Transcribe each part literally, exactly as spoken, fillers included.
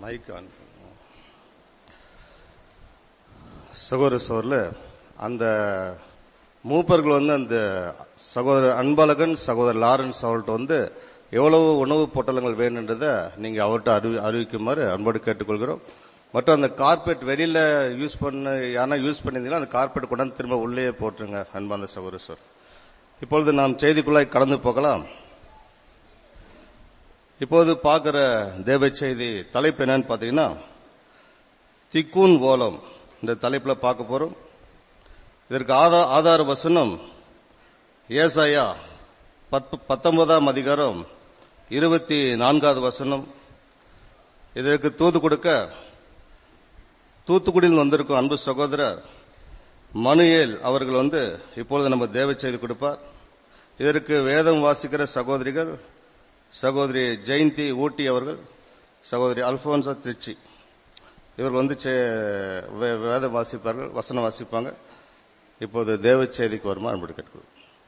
Mic on. சகோதர சோர்ல அந்த மூப்பர்கள் வந்து அந்த சகோதரர் அன்பழகன் சகோதரர் லாரன்ஸ் அவர்கிட்ட வந்து எவ்வளவு உணவு பொட்டலங்கள் வேணுன்றதை நீங்க அவர்கிட்ட அறிவி அறிவிக்குமாறு அன்போடு கேட்டுக்கொள்கிறோம். மற்றும் அந்த கார்பெட் வெளியில யூஸ் பண்ண யாரா யூஸ் பண்ணியிருந்தீங்கன்னா அந்த கார்பெட் கொண்டாந்து திரும்ப உள்ளே போட்டுருங்க அன்பான சகோதர சோர். இப்பொழுது நாம் செய்திக்குள்ளாய் கடந்து போகலாம். இப்போது பார்க்கிற தேவ செய்தி தலைப்பு என்னன்னு பாத்தீங்கன்னா திக்கூன் ஓலம் இந்த தலைப்புல பார்க்க போறோம். இதற்கு ஆதார வசனம் ஏசாயா பத்தொன்பதாம் அதிகாரம் இருபத்தி நான்காவது வசனம். இதற்கு தூது கொடுக்க தூத்துக்குடியில் வந்திருக்கும் அன்பு சகோதரர் மனுவேல் அவர்கள் வந்து இப்பொழுது நம்ம தேவ செய்தி கொடுப்பார். இதற்கு வேதம் வாசிக்கிற சகோதரிகள் சகோதரி ஜெயந்தி ஊட்டி அவர்கள், சகோதரி அல்போன்சா திருச்சி இவர்கள் வந்து வேதம் வாசிப்பார்கள், வசனம் வாசிப்பாங்க. இப்போது தேவ செய்திக்கு வருமா அன்பு கேட்கிறோம்.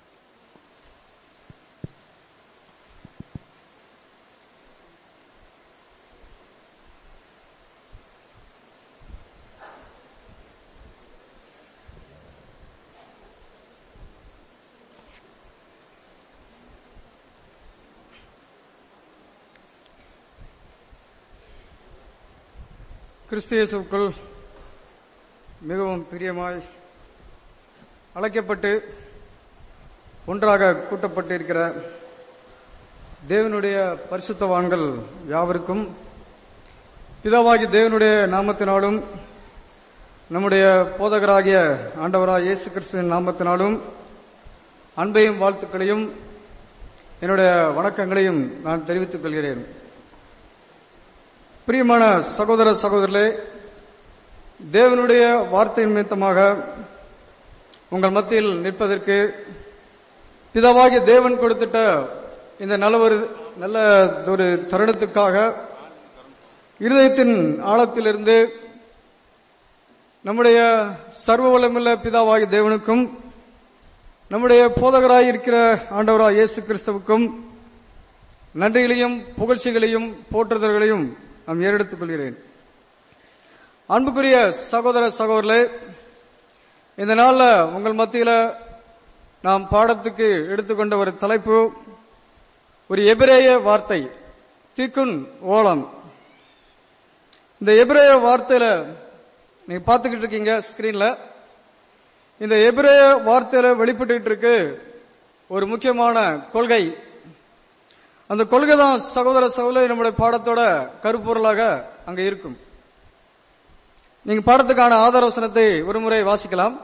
கிறிஸ்து இயேசுவுக்குள் மிகவும் பிரியமாய் அழைக்கப்பட்டு ஒன்றாக கூட்டப்பட்டிருக்கிற தேவனுடைய பரிசுத்தவான்கள் யாவருக்கும் பிதாவாகி தேவனுடைய நாமத்தினாலும் நம்முடைய போதகராகிய ஆண்டவராய் இயேசு கிறிஸ்துவின் நாமத்தினாலும் அன்பையும் வாழ்த்துக்களையும் என்னுடைய வணக்கங்களையும் நான் தெரிவித்துக் கொள்கிறேன். பிரியமான சகோதர சகோதரர்களே, தேவனுடைய வார்த்தை நிமித்தமாக உங்கள் மத்தியில் நிற்பதற்கு பிதாவாகிய தேவன் கொடுத்துட்ட இந்த நல்ல ஒரு நல்ல ஒரு தருணத்துக்காக இருதயத்தின் ஆழத்திலிருந்து நம்முடைய சர்வ வல்லமையுள்ள பிதாவாகிய தேவனுக்கும் நம்முடைய போதகராய் இருக்கிற ஆண்டவராய் இயேசு கிறிஸ்துவுக்கும் நன்றிகளையும் புகழ்ச்சிகளையும் போற்றுதல்களையும் நாம் ஏறெடுத்துக் கொள்கிறேன். அன்புக்குரிய சகோதர சகோதரர்களே, இந்த நாள்ல உங்கள் மத்தியில நாம் பாடத்துக்கு எடுத்துக்கொண்ட ஒரு தலைப்பு ஒரு எபிரேய வார்த்தை திக்குன் ஓலம். இந்த எபிரேய வார்த்தையில நீங்க பாத்துக்கிட்டு இருக்கீங்க ஸ்கிரீன்ல. இந்த எபிரேய வார்த்தையில வெளிப்பட்டு இருக்கு ஒரு முக்கியமான கொள்கை. அந்த கொள்கை தான் சகோதர சகோதரி நம்முடைய பாடத்தோட கருப்பொருளாக அங்க இருக்கும். நீங்க பாடத்துக்கான ஆதார வசனத்தை ஒரு முறை வாசிக்கலாம்.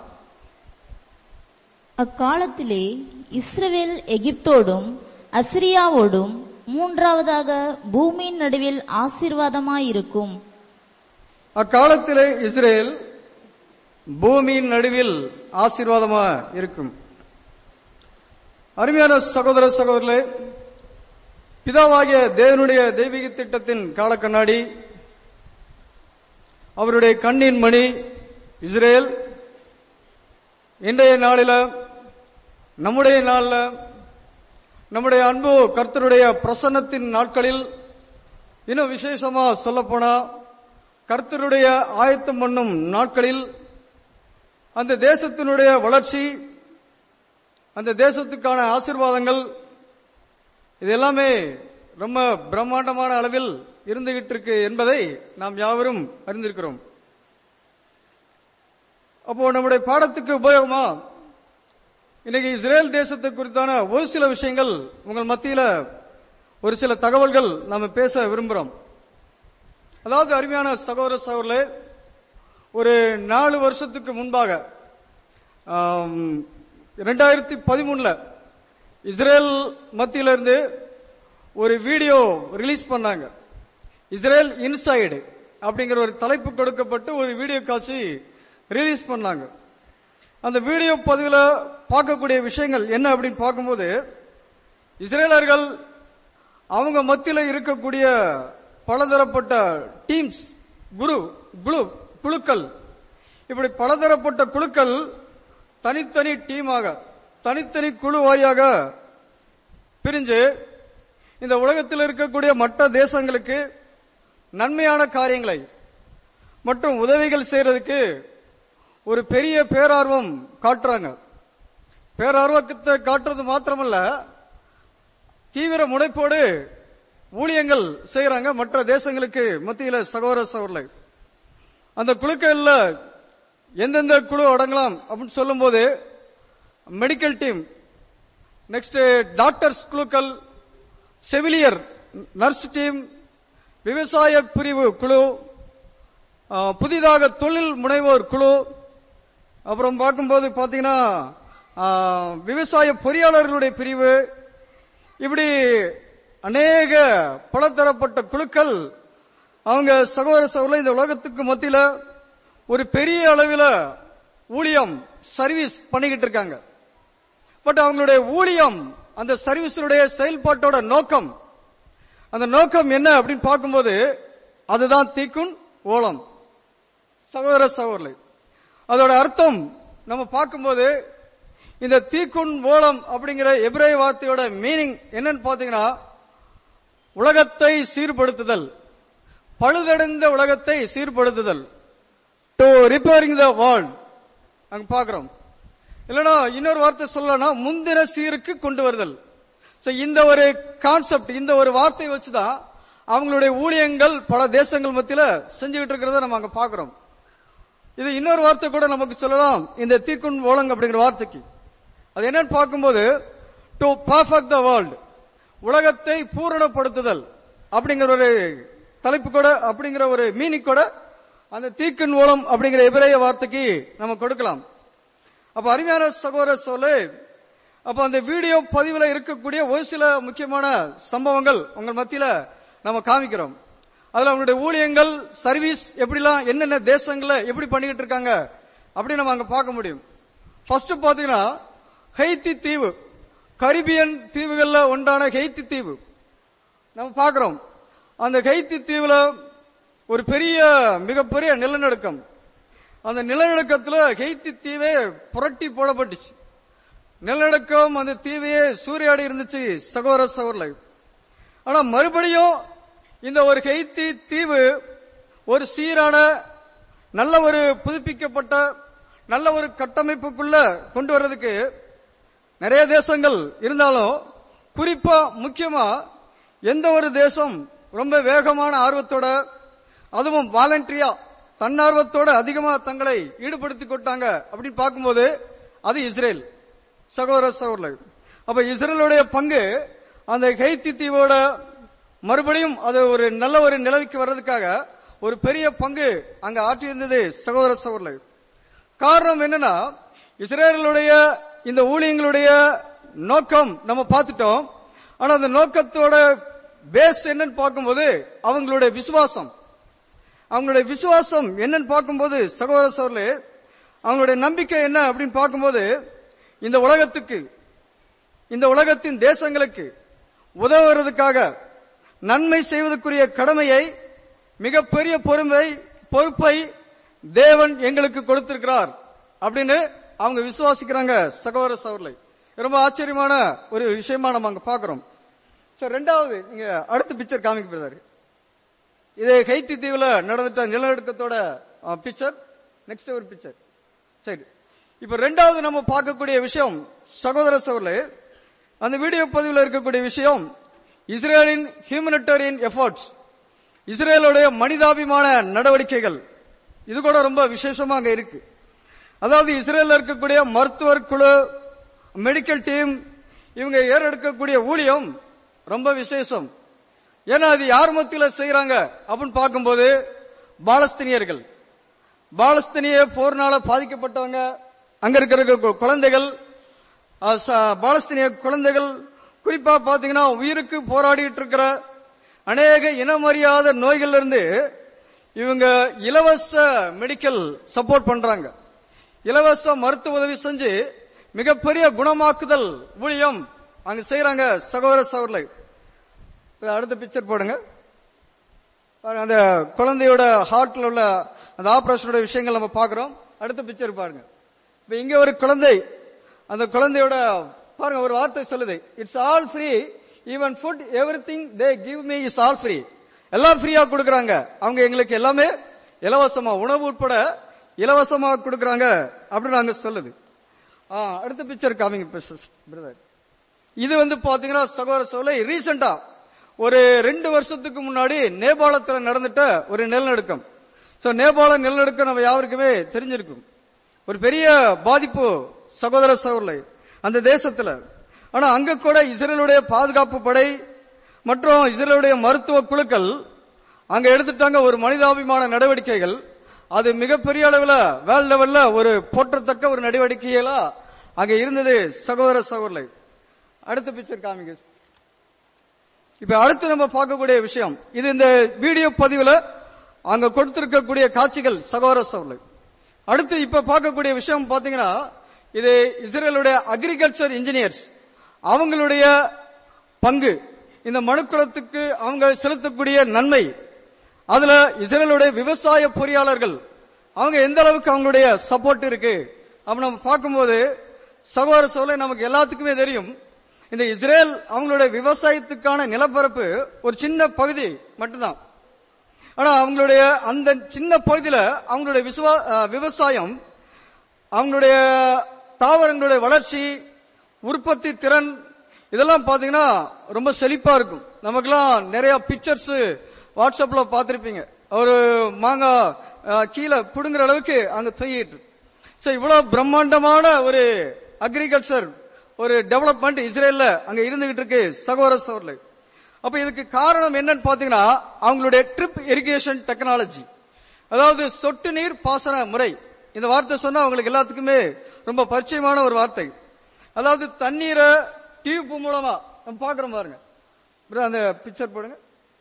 அக்காலத்திலே இஸ்ரவேல் எகிப்தோடும் அசிரியாவோடும் மூன்றாவதாக பூமியின் நடுவில் ஆசீர்வாதமாயிருக்கும். அக்காலத்திலே இஸ்ரேல் பூமியின் நடுவில் ஆசீர்வாதமா இருக்கும். அருமையான சகோதர சகோதரர்களே, பிதாவாகிய தேவனுடைய தெய்வீக திட்டத்தின் கால கண்ணாடி, அவருடைய கண்ணின் மணி இஸ்ரேல் இன்றைய நாளில நம்முடைய நாளில் நம்முடைய அன்பு கர்த்தருடைய பிரசன்னத்தின் நாட்களில் இன்னும் விசேஷமா சொல்லப்போனா கர்த்தருடைய ஆயத்தம் பண்ணும் நாட்களில் அந்த தேசத்தினுடைய வளர்ச்சி, அந்த தேசத்துக்கான ஆசீர்வாதங்கள் இது எல்லாமே ரொம்ப பிரம்மாண்டமான அளவில் இருந்துகிட்டு இருக்கு என்பதை நாம் யாவரும் அறிந்திருக்கிறோம். அப்போ நம்முடைய பாடத்துக்கு உபயோகமா இன்னைக்கு இஸ்ரேல் தேசத்தை குறித்தான ஒரு சில விஷயங்கள் உங்கள் மத்தியில ஒரு சில தகவல்கள் நாம பேச விரும்புகிறோம். அதாவது அருமையான சகோதர சகோதரர்களே, ஒரு நாலு வருஷத்துக்கு முன்பாக இரண்டாயிரத்தி பதிமூணுல இஸ்ரேல் மத்தியில இருந்து ஒரு வீடியோ ரிலீஸ் பண்ணாங்க. இஸ்ரேல் இன்சைடு அப்படிங்கிற ஒரு தலைப்பு கொடுக்கப்பட்டு ஒரு வீடியோ காட்சி ரிலீஸ் பண்ணாங்க. அந்த வீடியோ பதிவுல பார்க்கக்கூடிய விஷயங்கள் என்ன அப்படின்னு பார்க்கும்போது, இஸ்ரேலர்கள் அவங்க மத்தியில இருக்கக்கூடிய பலதரப்பட்ட டீம்ஸ், குரு குழு குழுக்கள், இப்படி பலதரப்பட்ட குழுக்கள் தனித்தனி டீமாக தனித்தனி குழு வாரியாக பிரிஞ்சு இந்த உலகத்தில் இருக்கக்கூடிய மற்ற தேசங்களுக்கு நன்மையான காரியங்களை மற்றும் உதவிகள் செய்யறதுக்கு ஒரு பெரிய பேரார்வம் காட்டுறாங்க. பேரார்வத்தை காட்டுறது மாத்திரமல்ல, தீவிர முனைப்போடு ஊழியங்கள் செய்யறாங்க மற்ற தேசங்களுக்கு மத்தியில். சகோதர சகோதரர்களே, அந்த குழுக்கள்ல எந்தெந்த குழு அடங்கலாம் அப்படின்னு சொல்லும் போது மெடிக்கல் டீம், நெக்ஸ்ட் டாக்டர்ஸ் குழுக்கள், செவிலியர் நர்ஸ் டீம், விவசாய பிரிவு குழு, புதிதாக தொழில் முனைவோர் குழு, அப்புறம் பார்க்கும்போது பாத்தீங்கன்னா விவசாய பொறியாளர்களுடைய பிரிவு, இப்படி அநேக பலதரப்பட்ட குழுக்கள் அவங்க சகோதர சகோதரர் இந்த உலகத்துக்கு மத்தியில ஒரு பெரிய அளவில் ஊழியம் சர்வீஸ் பண்ணிக்கிட்டு இருக்காங்க. பட் அவங்களுடைய ஊழியம், அந்த சர்வீஸுடைய செயல்பாட்டோட நோக்கம், அந்த நோக்கம் என்ன அப்படின்னு பார்க்கும்போது அதுதான் தீக்குன் ஓலம். சகோதர சகோதரர்களே, அதோட அர்த்தம் நம்ம பார்க்கும்போது இந்த தீக்குன் ஓலம் அப்படிங்கிற எபிரேய வார்த்தையோட மீனிங் என்னன்னு பாத்தீங்கன்னா, உலகத்தை சீர்படுத்துதல், பழுதடைந்த உலகத்தை சீர்படுத்துதல், டு ரிப்பேரிங் த வேர்ல்ட் அங்க பாக்குறோம். இல்லைன்னா இன்னொரு வார்த்தை சொல்லனா முந்தின சீருக்கு கொண்டு வருதல். இந்த ஒரு கான்செப்ட், இந்த ஒரு வார்த்தையை வச்சுதான் அவங்களுடைய ஊழியங்கள் பல தேசங்கள் மத்தியில செஞ்சுக்கிட்டு இருக்கிறத நம்ம அங்க பாக்குறோம். இது இன்னொரு வார்த்தை கூட நமக்கு சொல்லலாம் இந்த தீக்குன் ஓலங் அப்படிங்கிற வார்த்தைக்கு. அது என்னன்னு பார்க்கும்போது டு பர்ஃபெக்ட் த வேர்ல்ட், உலகத்தை பூரணப்படுத்துதல் அப்படிங்கிற ஒரு தலைப்பு கூட, அப்படிங்கிற ஒரு மீனிங் கூட அந்த தீக்குன் ஓலம் அப்படிங்கிற எபிரேய வார்த்தைக்கு நம்ம கொடுக்கலாம். அப்ப அருமையான சகோதர சோலே, அப்ப அந்த வீடியோ பதிவுல இருக்கக்கூடிய ஒரு சில முக்கியமான சம்பவங்கள் உங்கள் மத்தியில நம்ம காமிக்கிறோம். அதுல அவங்களுடைய ஊழியங்கள், சர்வீஸ் எப்படிலாம் என்னென்ன தேசங்கள்ல எப்படி பண்ணிக்கிட்டு இருக்காங்க அப்படி நம்ம அங்க பார்க்க முடியும். ஃபர்ஸ்ட் பாத்தீங்கன்னா ஹெய்த்தி தீவு, கரிபியன் தீவுகள்ல ஒன்றான ஹெய்த்தி தீவு நம்ம பார்க்கிறோம். அந்த ஹெய்த்தி தீவுல ஒரு பெரிய மிகப்பெரிய நிலநடுக்கம். அந்த நிலநடுக்கத்துல ஹெய்த்தி தீவே புரட்டி போடப்பட்டுச்சு. நிலநடுக்கம் அந்த தீவையே சூறையாடி இருந்துச்சு சகோதர சகோதரர்களே. ஆனா மறுபடியும் இந்த ஒரு ஹெய்த்தி தீவு ஒரு சீரான, நல்ல ஒரு புதுப்பிக்கப்பட்ட, நல்ல ஒரு கட்டமைப்புக்குள்ள கொண்டு வர்றதுக்கு நிறைய தேசங்கள் இருந்தாலும், குறிப்பா முக்கியமா எந்த ஒரு தேசம் ரொம்ப வேகமான ஆர்வத்தோட, அதுவும் வாலண்டரியா தன்னார்வத்தோட அதிகமா தங்களை ஈடுபடுத்திக் கொண்டாங்க அப்படின்னு பார்க்கும்போது அது இஸ்ரேல். சகோதர சகோதரர்கள், அப்ப இஸ்ரேலுடைய பங்கு அந்த ஹெய்த்தி தீவோட மறுபடியும் அது ஒரு நல்ல ஒரு நிலைமைக்கு வர்றதுக்காக ஒரு பெரிய பங்கு அங்க ஆற்றியிருந்தது சகோதர சகோதரர்கள். காரணம் என்னன்னா, இஸ்ரேலுடைய இந்த ஊழியங்களுடைய நோக்கம் நம்ம பார்த்துட்டோம். ஆனா அந்த நோக்கத்தோட பேஸ் என்னன்னு பார்க்கும்போது அவங்களுடைய விசுவாசம். அவங்களுடைய விசுவாசம் என்னன்னு பார்க்கும்போது சகோதர சகோதரர்களே, அவங்களுடைய நம்பிக்கை என்ன அப்படின்னு பார்க்கும்போது இந்த உலகத்துக்கு, இந்த உலகத்தின் தேசங்களுக்கு உதவுறதுக்காக நன்மை செய்வதற்குரிய கடமையை, மிகப்பெரிய பொறுமை பொறுப்பை தேவன் எங்களுக்கு கொடுத்திருக்கிறார் அப்படின்னு அவங்க விசுவாசிக்கிறாங்க சகோதர சகோதரர்களே. ரொம்ப ஆச்சரியமான ஒரு விஷயமா நம்ம அங்க பாக்குறோம். ரெண்டாவது நீங்க அடுத்த பிக்சர் காமிக்கிறாரு. இது ஹெய்த்தி தீவுல நடந்துட்ட நிலநடுக்கத்தோட பிக்சர். நெக்ஸ்ட் ஒரு பிக்சர். சரி, இப்ப ரெண்டாவது நம்ம பார்க்கக்கூடிய விஷயம் சகோதர சகோதரர்களே, அந்த வீடியோ பதிவில் இருக்கக்கூடிய விஷயம் இஸ்ரேலின் ஹியூமனிட்டேரியன் எஃபர்ட்ஸ், இஸ்ரேலுடைய மனிதாபிமான நடவடிக்கைகள். இது கூட ரொம்ப விசேஷமாக இருக்கு. அதாவது இஸ்ரேலில் இருக்கக்கூடிய மருத்துவர் குழு, மெடிக்கல் டீம், இவங்க ஏறெடுக்கக்கூடிய ஊழியம் ரொம்ப விசேஷம். ஏன்னா அது யார் மத்தியில் செய்யறாங்க அப்படின்னு பார்க்கும்போது பாலஸ்தீனியர்கள், பாலஸ்தீனிய போர்னால பாதிக்கப்பட்டவங்க, அங்க இருக்கிற குழந்தைகள், பாலஸ்தீனிய குழந்தைகள், குறிப்பா பாத்தீங்கன்னா உயிருக்கு போராடிட்டு இருக்கிற அநேக இனமறியாத நோய்கள் இருந்து இவங்க இலவச மெடிக்கல் சப்போர்ட் பண்றாங்க. இலவச மருத்துவ உதவி செஞ்சு மிகப்பெரிய குணமாக்குதல் ஊழியம் அங்க செய்யறாங்க சகோதர சகோதரர்களே. அடுத்த பிக்சர் போடுங்க. அந்த குழந்தையோட ஹார்ட்ல உள்ள அந்த ஆபரேஷனோட விஷயங்கள் நம்ம பாக்குறோம். அடுத்த பிக்சர் பாருங்க. இப்ப இங்க ஒரு குழந்தை, அந்த குழந்தையோட பாருங்க ஒரு வார்த்தை சொல்லுது, it's all free, even food everything they give me is all free. எல்லாம் ஃப்ரீயா கொடுக்கறாங்க. அவங்க எங்களுக்கு எல்லாமே இலவசமா, உணவு உட்பட இலவசமா கொடுக்கறாங்க அப்படின்னு நாங்க சொல்லுது. அடுத்த பிக்சர் காமிங்க பிரதர். இது வந்து பாத்தீங்கன்னா சகோதர சோலை ரீசெண்டா ஒரு ரெண்டு வருஷத்துக்கு முன்னாடி நேபாளத்தில் நடந்துட்ட ஒரு நிலநடுக்கம். சோ நேபாள நிலநடுக்கம் நம்ம யாருக்குமே தெரிஞ்சிருக்கும். ஒரு பெரிய பாதிப்பு சகோதர சோலை அந்த தேசத்துல. ஆனா அங்க கூட இஸ்ரேலுடைய பாதுகாப்பு படை மற்றும் இஸ்ரேலுடைய மருத்துவ குழுக்கள் அங்க எடுத்துட்டாங்க ஒரு மனிதாபிமான நடவடிக்கைகள். அது மிகப்பெரிய அளவுல வேர்ல்ட் லெவல்ல ஒரு போற்றத்தக்க ஒரு நடவடிக்கைகளா அங்க இருந்தது சகோதர சகோதரலை. அடுத்த பிக்சர் காமிங்க. இப்ப அடுத்து நம்ம பார்க்கக்கூடிய விஷயம் இது இந்த வீடியோ பதிவுல அங்க கொடுத்திருக்கக்கூடிய காட்சிகள் சகோதர சகோதரலை. அடுத்து இப்ப பார்க்கக்கூடிய விஷயம் பாத்தீங்கன்னா இது இஸ்ரேலுடைய அக்ரிகல்ச்சர் இன்ஜினியர்ஸ் அவங்களுடைய பங்கு, இந்த மனுக்குலத்துக்கு அவங்க செலுத்தக்கூடிய நன்மை, அதுல இஸ்ரேலுடைய விவசாய பொறியாளர்கள் அவங்க எந்த அளவுக்கு அவங்களுடைய சப்போர்ட் இருக்கு அப்ப நம்ம பார்க்கும்போது சகோதர சோலை நமக்கு எல்லாத்துக்குமே தெரியும். இந்த இஸ்ரேல் அவங்களுடைய விவசாயத்துக்கான நிலப்பரப்பு ஒரு சின்ன பகுதி மட்டும்தான். ஆனா அவங்களுடைய அந்த சின்ன பகுதியில அவங்களுடைய விவசாயம், அவங்களுடைய தாவரங்களுடைய வளர்ச்சி, உற்பத்தி திறன் இதெல்லாம் பாத்தீங்கன்னா ரொம்ப செழிப்பா இருக்கும். நமக்கெல்லாம் நிறைய பிக்சர்ஸ் வாட்ஸ்அப்ல பாத்திருப்பீங்க. ஒரு மாங்காய் கீழே புடுங்குற அளவுக்கு அங்க தொங்கிட்டு. சோ இவ்வளவு பிரம்மாண்டமான ஒரு அக்ரிகல்ச்சர் ஒரு டெவலப்மெண்ட் இஸ்ரேல்ல அங்க இருந்துகிட்டு இருக்கு சகோதர சோதரர்களே. அப்ப இதுக்கு காரணம் என்னன்னு பாத்தீங்கன்னா அவங்களுடைய ட்ரிப் இரிகேஷன் டெக்னாலஜி, அதாவது சொட்டு நீர் பாசன முறை. இந்த வார்த்தை சொன்னா உங்களுக்கு எல்லாத்துக்குமே ரொம்ப பரிச்சயமான ஒரு வார்த்தை. அதாவது தண்ணீரை டியூப் மூலமா நம்ம பாக்குறோம் பாருங்க, அந்த பிக்சர் போடுங்க.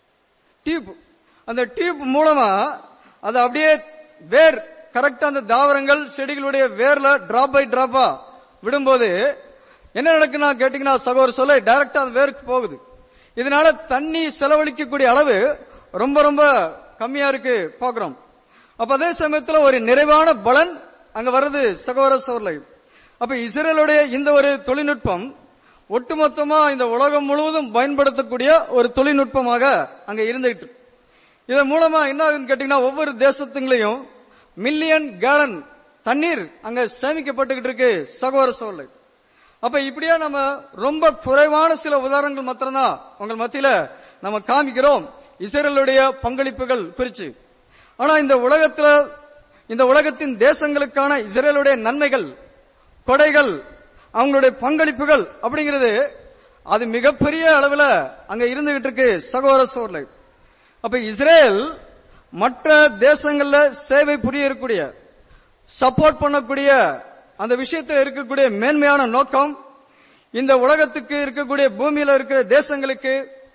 டியூப், அந்த டியூப் மூலமா அது அப்படியே வேர் கரெக்டா அந்த தாவரங்கள் செடிகளுடைய வேர்ல டிராப் பை டிராப்பா விடும்போது என்ன நடக்குன்னா கேட்டீங்கன்னா சகோதர சொல்ல டைரக்டா அந்த வேருக்கு போகுது. இதனால தண்ணி செலவழிக்கக்கூடிய அளவு ரொம்ப ரொம்ப கம்மியா இருக்கு பாக்குறோம். அப்ப அதே சமயத்துல ஒரு நிறைவான பலன் அங்க வருது சகோதர சோர்லை. அப்ப இஸ்ரேலுடைய இந்த ஒரு தொழில்நுட்பம் ஒட்டுமொத்தமா இந்த உலகம் முழுவதும் பயன்படுத்தக்கூடிய ஒரு தொழில்நுட்பமாக அங்க இருந்துகிட்டு. இதன் மூலமா என்ன ஆகுதுன்னு கேட்டீங்கன்னா ஒவ்வொரு தேசத்துங்களையும் மில்லியன் கேலன் தண்ணீர் அங்க சேமிக்கப்பட்டுகிட்டு இருக்கு சகோதர சோர்லை. அப்ப இப்படியா நம்ம ரொம்ப குறைவான சில உதாரணங்கள் மாத்திரம்தான் உங்கள் மத்தியில நம்ம காமிக்கிறோம் இஸ்ரேலுடைய பங்களிப்புகள் குறிச்சு. ஆனா இந்த உலகத்துல இந்த உலகத்தின் தேசங்களுக்கான இஸ்ரேலுடைய நன்மைகள், கொடைகள், அவங்களுடைய பங்களிப்புகள் அப்படிங்கிறது அது மிகப்பெரிய அளவுல அங்க இருந்துகிட்டு இருக்கு சகோதர சோர்லை. அப்ப இஸ்ரேல் மற்ற தேசங்கள்ல சேவை புரிய இருக்கக்கூடிய சப்போர்ட் பண்ணக்கூடிய அந்த விஷயத்தில் இருக்கக்கூடிய மேன்மையான நோக்கம் இந்த உலகத்துக்கு இருக்கக்கூடிய பூமியில இருக்கிற தேசங்களுக்கு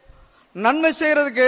நன்மை செய்யறதுக்கு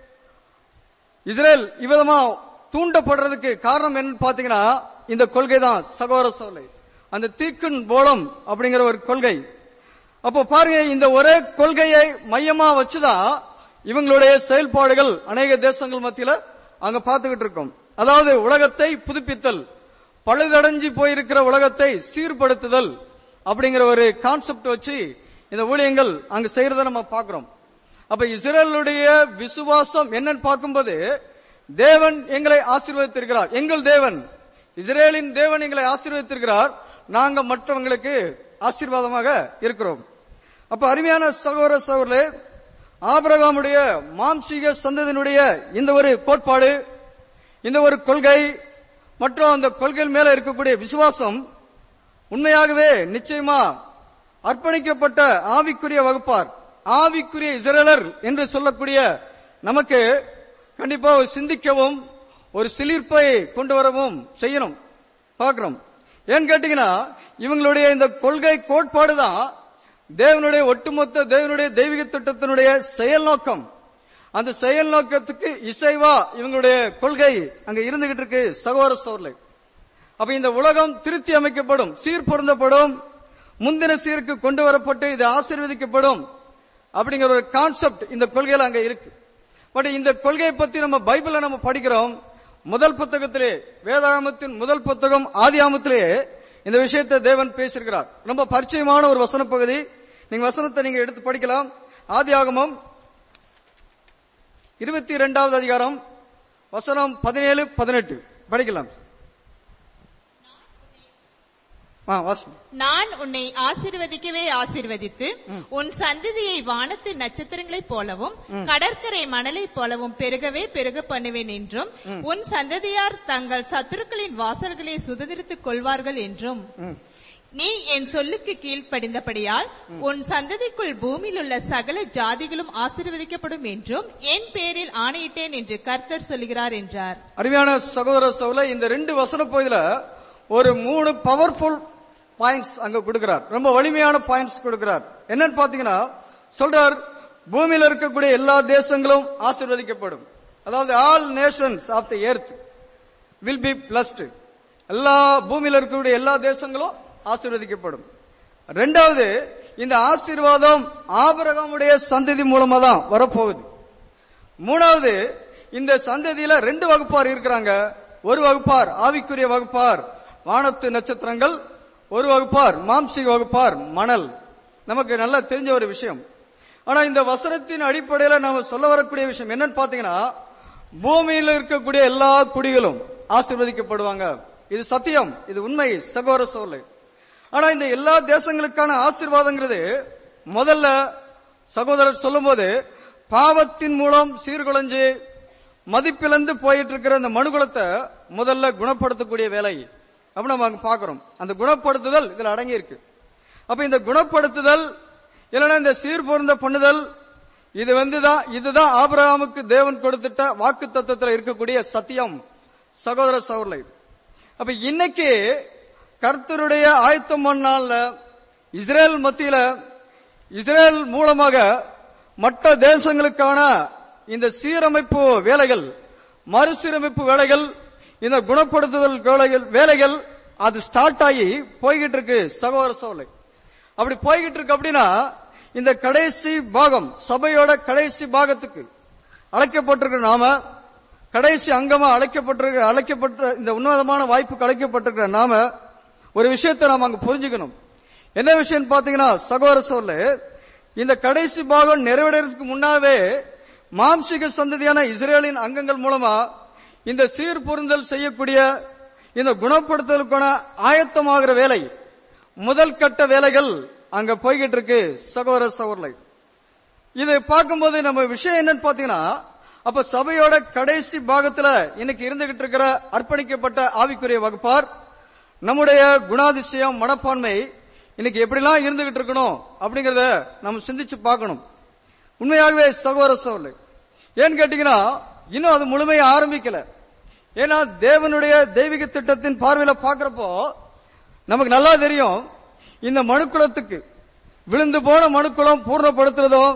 இஸ்ரேல் இவ்விதமா தூண்டப்படுறதுக்கு காரணம் என்னன்னு பாத்தீங்கன்னா இந்த கொள்கை தான் சகோதர சோலை, அந்த தீக்குன் போலம் அப்படிங்கிற ஒரு கொள்கை. அப்போ பாருங்க, இந்த ஒரே கொள்கையை மையமா வச்சுதான் இவங்களுடைய செயல்பாடுகள் அநேக தேசங்கள் மத்தியில அங்க பாத்துக்கிட்டு இருக்கோம். அதாவது உலகத்தை புதுப்பித்தல், பழுதடைஞ்சு போயிருக்கிற உலகத்தை சீர்படுத்துதல் அப்படிங்கிற ஒரு கான்செப்ட் வச்சு இந்த ஊழியங்கள் அங்க செய்யறத நம்ம பாக்குறோம். அப்ப இஸ்ரேலுடைய விசுவாசம் என்னன்னு பார்க்கும்போது தேவன் எங்களை ஆசீர்வதித்திருக்கிறார், எங்கள் தேவன் இஸ்ரேலின் தேவன் எங்களை ஆசீர்வதித்திருக்கிறார், நாங்க மற்றவங்களுக்கு ஆசீர்வாதமாக இருக்கிறோம். அப்ப அருமையான சகோதர சகோதரர்களே, ஆபிரகாமுடைய மாம்சீக சந்ததியினுடைய இந்த ஒரு கோட்பாடு, இந்த ஒரு கொள்கை மற்றும் அந்த கொள்கையின் மேல இருக்கக்கூடிய விசுவாசம் உண்மையாகவே நிச்சயமா அர்ப்பணிக்கப்பட்ட ஆவிக்குரிய வகுப்பார், ஆவிக்குரிய இஸ்ரேலர் என்று சொல்லக்கூடிய நமக்கு கண்டிப்பா ஒரு சிந்திக்கவும் ஒரு சிலிர்ப்பை கொண்டு வரவும் செய்யணும் பார்க்கிறோம். ஏன்னு கேட்டீங்கன்னா இவங்களுடைய இந்த கொள்கை கோட்பாடு தான் தேவனுடைய ஒட்டுமொத்த தேவனுடைய தெய்வீக திட்டத்தினுடைய செயல் நோக்கம். அந்த செயல் நோக்கத்துக்கு இசைவா இவங்களுடைய கொள்கை அங்க இருந்துகிட்டு இருக்கு சகோதர சோர்லை. அப்ப இந்த உலகம் திருத்தி அமைக்கப்படும், சீர் பொருந்தப்படும், முந்தின சீருக்கு கொண்டு வரப்பட்டு இது ஆசீர்வதிக்கப்படும் அப்படிங்கிற ஒரு கான்செப்ட் இந்த கொள்கையில அங்க இருக்கு. பட் இந்த கொள்கையை பத்தி நம்ம பைபிள்ல நம்ம படிக்கிறோம். முதல் புத்தகத்திலே, வேதாகமத்தின் முதல் புத்தகம் ஆதியாகமத்திலே இந்த விஷயத்தை தேவன் பேசியிருக்கிறார். ரொம்ப பரிச்சயமான ஒரு வசன பகுதி. நீங்க வசனத்தை நீங்க எடுத்து படிக்கலாம். ஆதியாகமம் இருபத்தி இரண்டாவது அதிகாரம் வசனம் பதினேழு பதினெட்டு படிக்கலாம். நான் உன்னை ஆசீர்வதிக்கவே ஆசீர்வதித்து உன் சந்ததியை வானத்து நட்சத்திரங்களைப் போலவும் கடற்கரை மணலைப் போலவும் பெருகவே பெருக பண்ணுவேன் என்றும் உன் சந்ததியார் தங்கள் சத்துருக்களின் வாசல்களை சுதந்திரித்துக் கொள்வார்கள் என்றும் நீ என் சொல்லுக்கு கீழ்ப்படிந்தபடியால் உன் சந்ததிக்குள் பூமியில் உள்ள சகல ஜாதிகளும் ஆசீர்வதிக்கப்படும் என்றும் என் பேரில் ஆணையிட்டேன் என்று கர்த்தர் சொல்லுகிறார் என்றார். அருமையான சகோதர சகோதர, இந்த ரெண்டு வசன பகுதியில ஒரு மூணு பவர்ஃபுல் பாயிண்ட்ஸ் அங்க கொடுக்கிறார். ரொம்ப வலிமையான பாயிண்ட்ஸ் கொடுக்கிறார். என்னன்னு பாத்தீங்கன்னா சொல்றார், பூமியில இருக்கக்கூடிய எல்லா தேசங்களும் ஆசீர்வதிக்கப்படும். அதாவது all nations of the earth will be blessed. எல்லா பூமியில இருக்கக்கூடிய எல்லா தேசங்களும் ஆசீர்வதிக்கப்படும். ரெண்டாவது, இந்த ஆசீர்வாதம் ஆபிரகாமுடைய சந்ததி மூலமா தான் வரப்போகுது. மூணாவது, இந்த சந்ததியில ரெண்டு வகுப்பார் இருக்கிறாங்க. ஒரு வகுப்பார் ஆவிக்குரிய வகுப்பார் வானத்து நட்சத்திரங்கள், ஒரு வகுப்பார் மாம்சீக வகுப்பார் மணல். நமக்கு நல்லா தெரிஞ்ச ஒரு விஷயம். ஆனா இந்த வசனத்தின் அடிப்படையில நாம சொல்ல வரக்கூடிய விஷயம் என்னன்னு பாத்தீங்கன்னா, பூமியில் இருக்கக்கூடிய எல்லா குடிகளும் ஆசீர்வதிக்கப்படுவாங்க. இது சத்தியம், இது உண்மை சகோதர சோலை. ஆனா இந்த எல்லா தேசங்களுக்கான ஆசீர்வாதங்கிறது முதல்ல சகோதரர் சொல்லும் போது பாவத்தின் மூலம் சீர்குலைஞ்சு மதிப்பிழந்து போயிட்டு இருக்கிற இந்த மனுகுலத்தை முதல்ல குணப்படுத்தக்கூடிய வேலை அப்ப நம்ம பாக்குறோம். அந்த குணப்படுத்துதல் இதுல அடங்கி இருக்கு. அப்ப இந்த குணப்படுத்துதல் இல்லைன்னா இந்த சீர்பொருந்த பண்ணுதல் இது வந்துதான் இதுதான் ஆபிரகாமுக்கு தேவன் கொடுத்துட்ட வாக்கு தத்துவத்தில் இருக்கக்கூடிய சத்தியம் சகோதர சகோதரர்களே. அப்ப இன்னைக்கு கர்த்தருடைய ஆயத்தம் நாள்ல இஸ்ரேல் மத்தியில இஸ்ரேல் மூலமாக மற்ற தேசங்களுக்கான இந்த சீரமைப்பு வேலைகள், மறுசீரமைப்பு வேலைகள், இந்த குணப்படுத்துதல் வேலைகள் வேலைகள் அது ஸ்டார்ட் ஆகி போய்கிட்டு இருக்கு சகோதர சோலை. அப்படி போய்கிட்டு இருக்கு. அப்படின்னா இந்த கடைசி பாகம் சபையோட கடைசி பாகத்துக்கு அழைக்கப்பட்டிருக்கிற நாம, கடைசி அங்கமா அழைக்கப்பட்டிருக்க அழைக்கப்பட்ட இந்த உன்னதமான வாய்ப்புக்கு அழைக்கப்பட்டிருக்கிற நாம ஒரு விஷயத்தை நாம அங்க புரிஞ்சுக்கணும். என்ன விஷயம் பாத்தீங்கன்னா சகோதர சோலை, இந்த கடைசி பாகம் நிறைவேறதுக்கு முன்னாவே மாம்சிக சந்ததியான இஸ்ரேலின் அங்கங்கள் மூலமா இந்த சீர்பொருந்தல் செய்யக்கூடிய இந்த குணப்படுத்தலுக்கான ஆயத்தமாகிற வேலை, முதல் கட்ட வேலைகள் அங்க போய்கிட்டு இருக்கு சகோதர சகோதரர்களே. இது பார்க்கும்போது நம்ம விஷயம் என்னன்னு பாத்தீங்கன்னா, அப்ப சபையோட கடைசி பாகத்துல இன்னைக்கு இருந்துகிட்டு இருக்கிற அர்ப்பணிக்கப்பட்ட ஆவிக்குரிய வகுப்பார் நம்முடைய குணாதிசயம் மனப்பான்மை இன்னைக்கு எப்படிலாம் இருந்துகிட்டு இருக்கணும் அப்படிங்கறத நம்ம சிந்திச்சு பார்க்கணும். உண்மையாகவே சகோதர சகோதரர்களே, ஏன்னு கேட்டீங்கன்னா இன்னும் அது முழுமையா ஆரம்பிக்கல. ஏன்னா தேவனுடைய தெய்வீக திட்டத்தின் பார்வையில பாக்குறப்போ நமக்கு நல்லா தெரியும், இந்த மனுக்குலத்துக்கு விழுந்து போன மனுக்குலம் பூர்ணப்படுத்துறதோ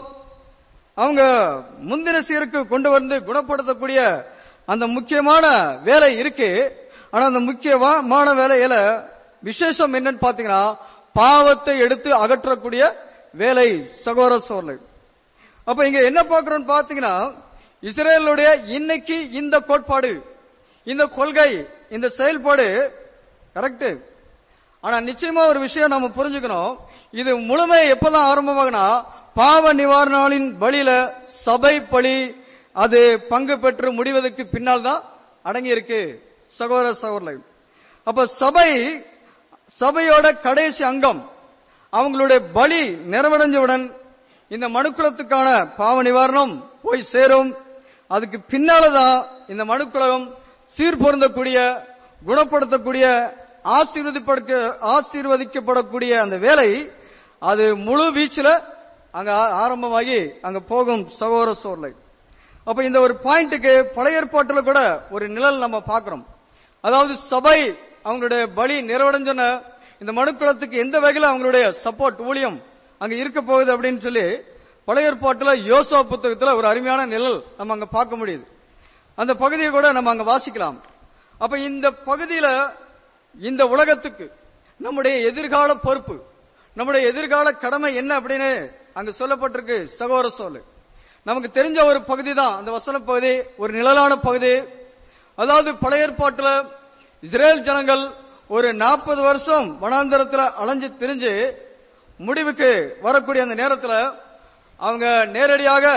அவங்க முந்தின சீருக்கு கொண்டு வந்து குணப்படுத்தக்கூடிய அந்த முக்கியமான வேலை இருக்கு. ஆனா அந்த முக்கியமான வேலையில விசேஷம் என்னன்னு பாத்தீங்கன்னா பாவத்தை எடுத்து அகற்றக்கூடிய வேலை சகோதர சோலை. அப்ப இங்க என்ன பார்க்கிறோம் பாத்தீங்கன்னா, இஸ்ரேலுடைய இன்னைக்கு இந்த கோட்பாடு, இந்த கொள்கை, இந்த செயல்பாடு கரெக்ட். ஆனா நிச்சயமா ஒரு விஷயம் நாம புரிஞ்சுக்கணும், இது முழுமை எப்பதான் ஆரம்பமாகுனா பாவ நிவாரணாளின் பலியில சபை பலி அது பங்கு பெற்று முடிவதற்கு பின்னால் தான் அடங்கி இருக்கு சகோதர சகோதரர்களே. அப்ப சபை சபையோட கடைசி அங்கம் அவங்களுடைய பலி நிறைவடைஞ்சவுடன் இந்த மனுக்குலத்துக்கான பாவ நிவாரணம் போய் சேரும். அதுக்கு பின்னால்தான் இந்த மனுக்குலம் சீர்பொருந்தக்கூடிய குணப்படுத்தக்கூடிய ஆசீர்வதிப்பட ஆசீர்வதிக்கப்படக்கூடிய அந்த வேலை அது முழு வீச்சில் அங்க ஆரம்பமாகி அங்க போகும் சகோதர சோர்லை. அப்ப இந்த ஒரு பாயிண்ட்டுக்கு பழைய ஏற்பாட்டில் கூட ஒரு நிழல் நம்ம பார்க்கிறோம். அதாவது சபை அவங்களுடைய பலி நிறைவடைஞ்சோன்ன இந்த மனுக்குலத்துக்கு எந்த வகையில் அவங்களுடைய சப்போர்ட் ஊழியம் அங்க இருக்க போகுது அப்படின்னு சொல்லி பழைய ஏற்பாட்டில் யோசுவா புத்தகத்தில் ஒரு அருமையான நிழல் நம்ம அங்க பார்க்க முடியுது. அந்த பகுதியை கூட நம்ம அங்க வாசிக்கலாம். அப்ப இந்த பகுதியில இந்த உலகத்துக்கு நம்முடைய எதிர்கால பொறுப்பு, நம்முடைய எதிர்கால கடமை என்ன அப்படின்னு அங்க சொல்லப்பட்டிருக்கு சகோதர சோலை. நமக்கு தெரிஞ்ச ஒரு பகுதி தான் அந்த வசன பகுதி, ஒரு நிழலான பகுதி. அதாவது பழைய ஏற்பாட்டில் இஸ்ரேல் ஜனங்கள் ஒரு நாற்பது வருஷம் வனாந்தரத்தில் அலைஞ்சு திரிஞ்சு முடிவுக்கு வரக்கூடிய அந்த நேரத்தில் அவங்க நேரடியாக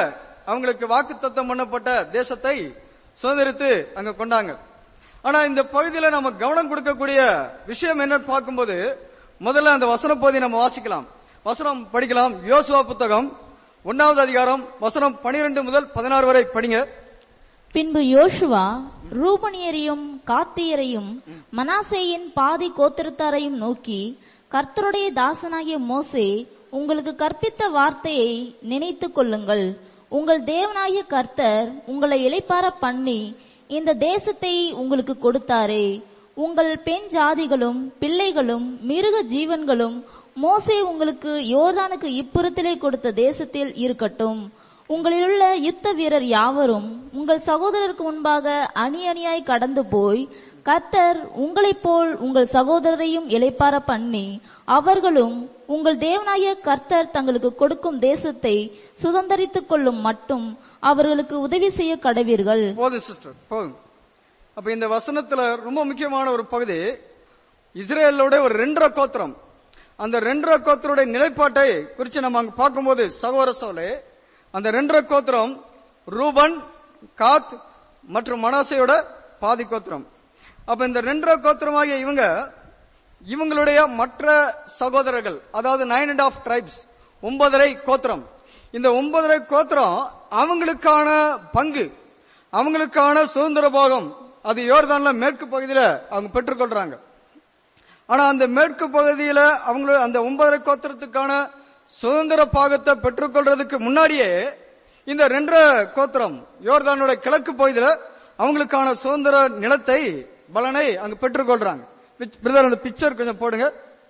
அவங்களுக்கு வாக்குத்தத்தம் பண்ணப்பட்ட தேசத்தை சுதந்திரித்து அங்க கொண்டாங்க. ஆனா இந்த பகுதியில நம்ம கவனம் கொடுக்கக்கூடிய விஷயம் என்னன்னு பார்க்கும்போது, முதல்ல அந்த வசன பகுதியை நம்ம வாசிக்கலாம், வசனம் படிக்கலாம். யோசுவா புத்தகம் ஒன்னாவது அதிகாரம் வசனம் பனிரெண்டு முதல் பதினாறு வரை படிங்க. பின்பு யோசுவா ரூபனியரையும் காத்தியரையும் மனாசேயின் பாதி கோத்திரத்தாரையும் நோக்கி, கர்த்தருடைய தாசனாகிய மோசே உங்களுக்கு கற்பித்த வார்த்தையை நினைத்துக் கொள்ளுங்கள். உங்கள் தேவனாகிய கர்த்தர் உங்களை இளைப்பாற பண்ணி இந்த தேசத்தை உங்களுக்கு கொடுத்தாரே. உங்கள் பெண் ஜாதிகளும் பிள்ளைகளும் மிருக ஜீவன்களும் மோசே உங்களுக்கு யோர்தானுக்கு இப்புறத்திலே கொடுத்த தேசத்தில் இருக்கட்டும். உங்களிலுள்ள யுத்த வீரர் யாவரும் உங்கள் சகோதரருக்கு முன்பாக அணி அணியாய் கடந்து போய், கர்த்தர் உங்களைப் போல் உங்கள் சகோதரரையும் இளைப்பாற பண்ணி அவர்களும் உங்கள் தேவனாகிய கர்த்தர் தங்களுக்கு கொடுக்கும் தேசத்தை சுதந்தரித்துக் கொள்ளும் மட்டும் அவர்களுக்கு உதவி செய்ய கடவீர்கள். போதும் சிஸ்டர், போதும். அப்ப இந்த வசனத்துல ரொம்ப முக்கியமான ஒரு பகுதி, இஸ்ரேலோட ஒரு ரெண்டரை கோத்திரம், அந்த ரெண்டரை கோத்திரோட நிலைப்பாட்டை குறித்து நம்ம அங்க பார்க்கும்போது, சகோதர சோலே, அந்த ரெண்டரை கோத்திரம் ரூபன், காத் மற்றும் மனாசையோட பாதி கோத்திரம். அப்ப இந்த ரெண்டரை கோத்திரமாகிய இவங்க இவங்களுடைய மற்ற சகோதரர்கள், அதாவது நைன் அண்ட் ஆஃப் ட்ரைப்ஸ், ஒன்பதரை கோத்திரம். இந்த ஒன்பதரை கோத்திரம் அவங்களுக்கான பங்கு, அவங்களுக்கான சுதந்திர பாகம் அது யோர்தான்ல மேற்கு பகுதியில அவங்க பெற்றுக்கொள்றாங்க. ஆனா அந்த மேற்கு பகுதியில அவங்க அந்த ஒன்பதரை கோத்திரத்துக்கான சுதந்திர பாகத்தை பெற்றுக்கொள்றதுக்கு முன்னாடியே இந்த ரெண்டரை கோத்திரம் யோர்தானோட கிழக்கு பகுதியில அவங்களுக்கான சுதந்திர நிலத்தை பலனை அங்க பெற்றுக்கொள்றாங்க. பிரதர், அந்த பிக்சர் கொஞ்சம் போடுங்க.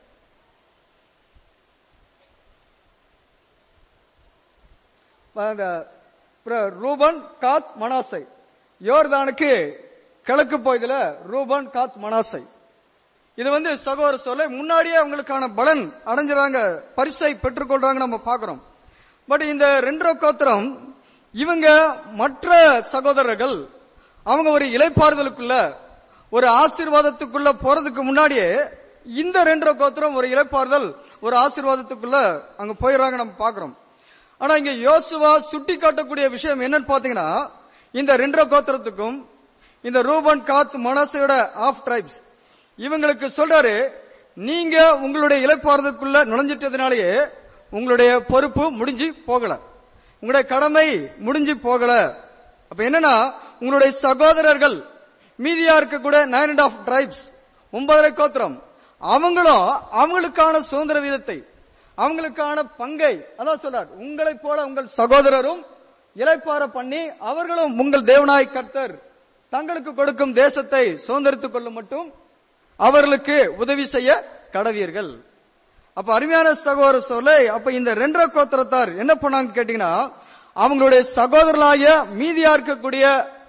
ரூபன், காத், மனாசை, யோர்தானுக்கு கிழக்கு பகுதியில ரூபன், காத், மனாசை. இது வந்து சகோதர சொல்ல முன்னாடியே அவங்களுக்கான பலன் அடைஞ்சிறாங்க, பரிசை பெற்றுக்கொள்றாங்க நம்ம பாக்குறோம். பட் இந்த ரெண்டரை கோத்திரம் இவங்க மற்ற சகோதரர்கள் அவங்க ஒரு இளைப்பாறுதலுக்குள்ள ஒரு ஆசீர்வாதத்துக்குள்ள போறதுக்கு முன்னாடியே இந்த ரெண்டரை கோத்திரம் ஒரு இளைப்பாறுதல் ஒரு ஆசீர்வாதத்துக்குள்ள அங்க போயிடுறாங்க நம்ம பாக்குறோம். ஆனா இங்க யோசுவா சுட்டி காட்டக்கூடிய விஷயம் என்னன்னு பாத்தீங்கன்னா, இந்த ரெண்டரை கோத்திரத்துக்கும் இந்த ரூபன், காத், மனாசையோட ஆஃப் ட்ரைப்ஸ் இவங்களுக்கு சொல்றாரு, நீங்க உங்களுடைய இளைப்பாறுதலுக்குள்ள நுழைஞ்சிட்டதுனாலேயே உங்களுடைய பொறுப்பு முடிஞ்சு போகல, உங்களுடைய கடமை முடிஞ்சு போகல. அப்ப என்னன்னா, உங்களுடைய சகோதரர்கள் மீதியா இருக்கக்கூட நைன் அண்ட் ஆஃப் ட்ரைப்ஸ், ஒன்பதரை கோத்திரம், அவங்களும் அவங்களுக்கான சுதந்திர வீதத்தை, அவங்களுக்கான பங்கை அதான் சொல்றார், உங்களை போல உங்கள் சகோதரரும் இளைப்பாற பண்ணி அவர்களும் உங்கள் தேவனாய் கர்த்தர் தங்களுக்கு கொடுக்கும் தேசத்தை சுதந்திரித்துக் கொள்ள மட்டும் அவர்களுக்கு உதவி செய்ய கடவீர்கள். அப்ப அருமையான சகோதர சொல்ல, அப்ப இந்த ரெண்டரை கோத்திரத்தார் என்ன பண்ணாங்க கேட்டீங்கன்னா, அவங்களுடைய சகோதரர்களாகிய மீதியா இருக்கக்கூடிய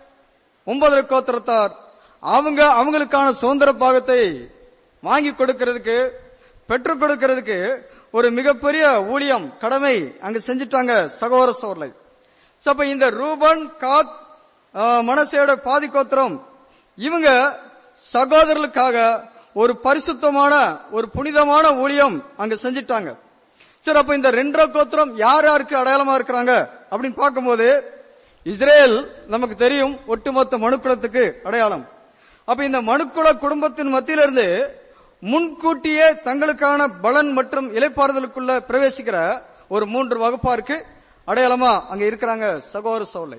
ஒன்பதரை கோத்திரத்தார் அவங்க அவங்களுக்கான சுதந்திர பாகத்தை வாங்கி கொடுக்கிறதுக்கு, பெற்றுக் கொடுக்கிறதுக்கு ஒரு மிகப்பெரிய ஊழியம் கடமை அங்க செஞ்சிட்டாங்க சகோதர சோர்லை. அப்ப இந்த ரூபன், காத், மனசையோட பாதி கோத்திரம் இவங்க சகோதரர்களுக்காக ஒரு பரிசுத்தமான ஒரு புனிதமான ஊழியம் அங்க செஞ்சிட்டாங்க. சரி, அப்ப இந்த ரெண்டரை கோத்திரம் யார் யாருக்கு அடையாளமா இருக்கிறாங்க அப்படின்னு பார்க்கும்போது, இஸ்ரேல் நமக்கு தெரியும் ஒட்டுமொத்த மனுக்குலத்துக்கு அடையாளம். அப்ப இந்த மனுக்குல குடும்பத்தின் மத்தியிலிருந்து முன்கூட்டியே தங்களுக்கான பலன் மற்றும் இளைப்பாறுதலுக்குள்ள பிரவேசிக்கிற ஒரு மூன்று வகுப்பாருக்கு அடையாளமா அங்க இருக்கிறாங்க சகோதர சோலை.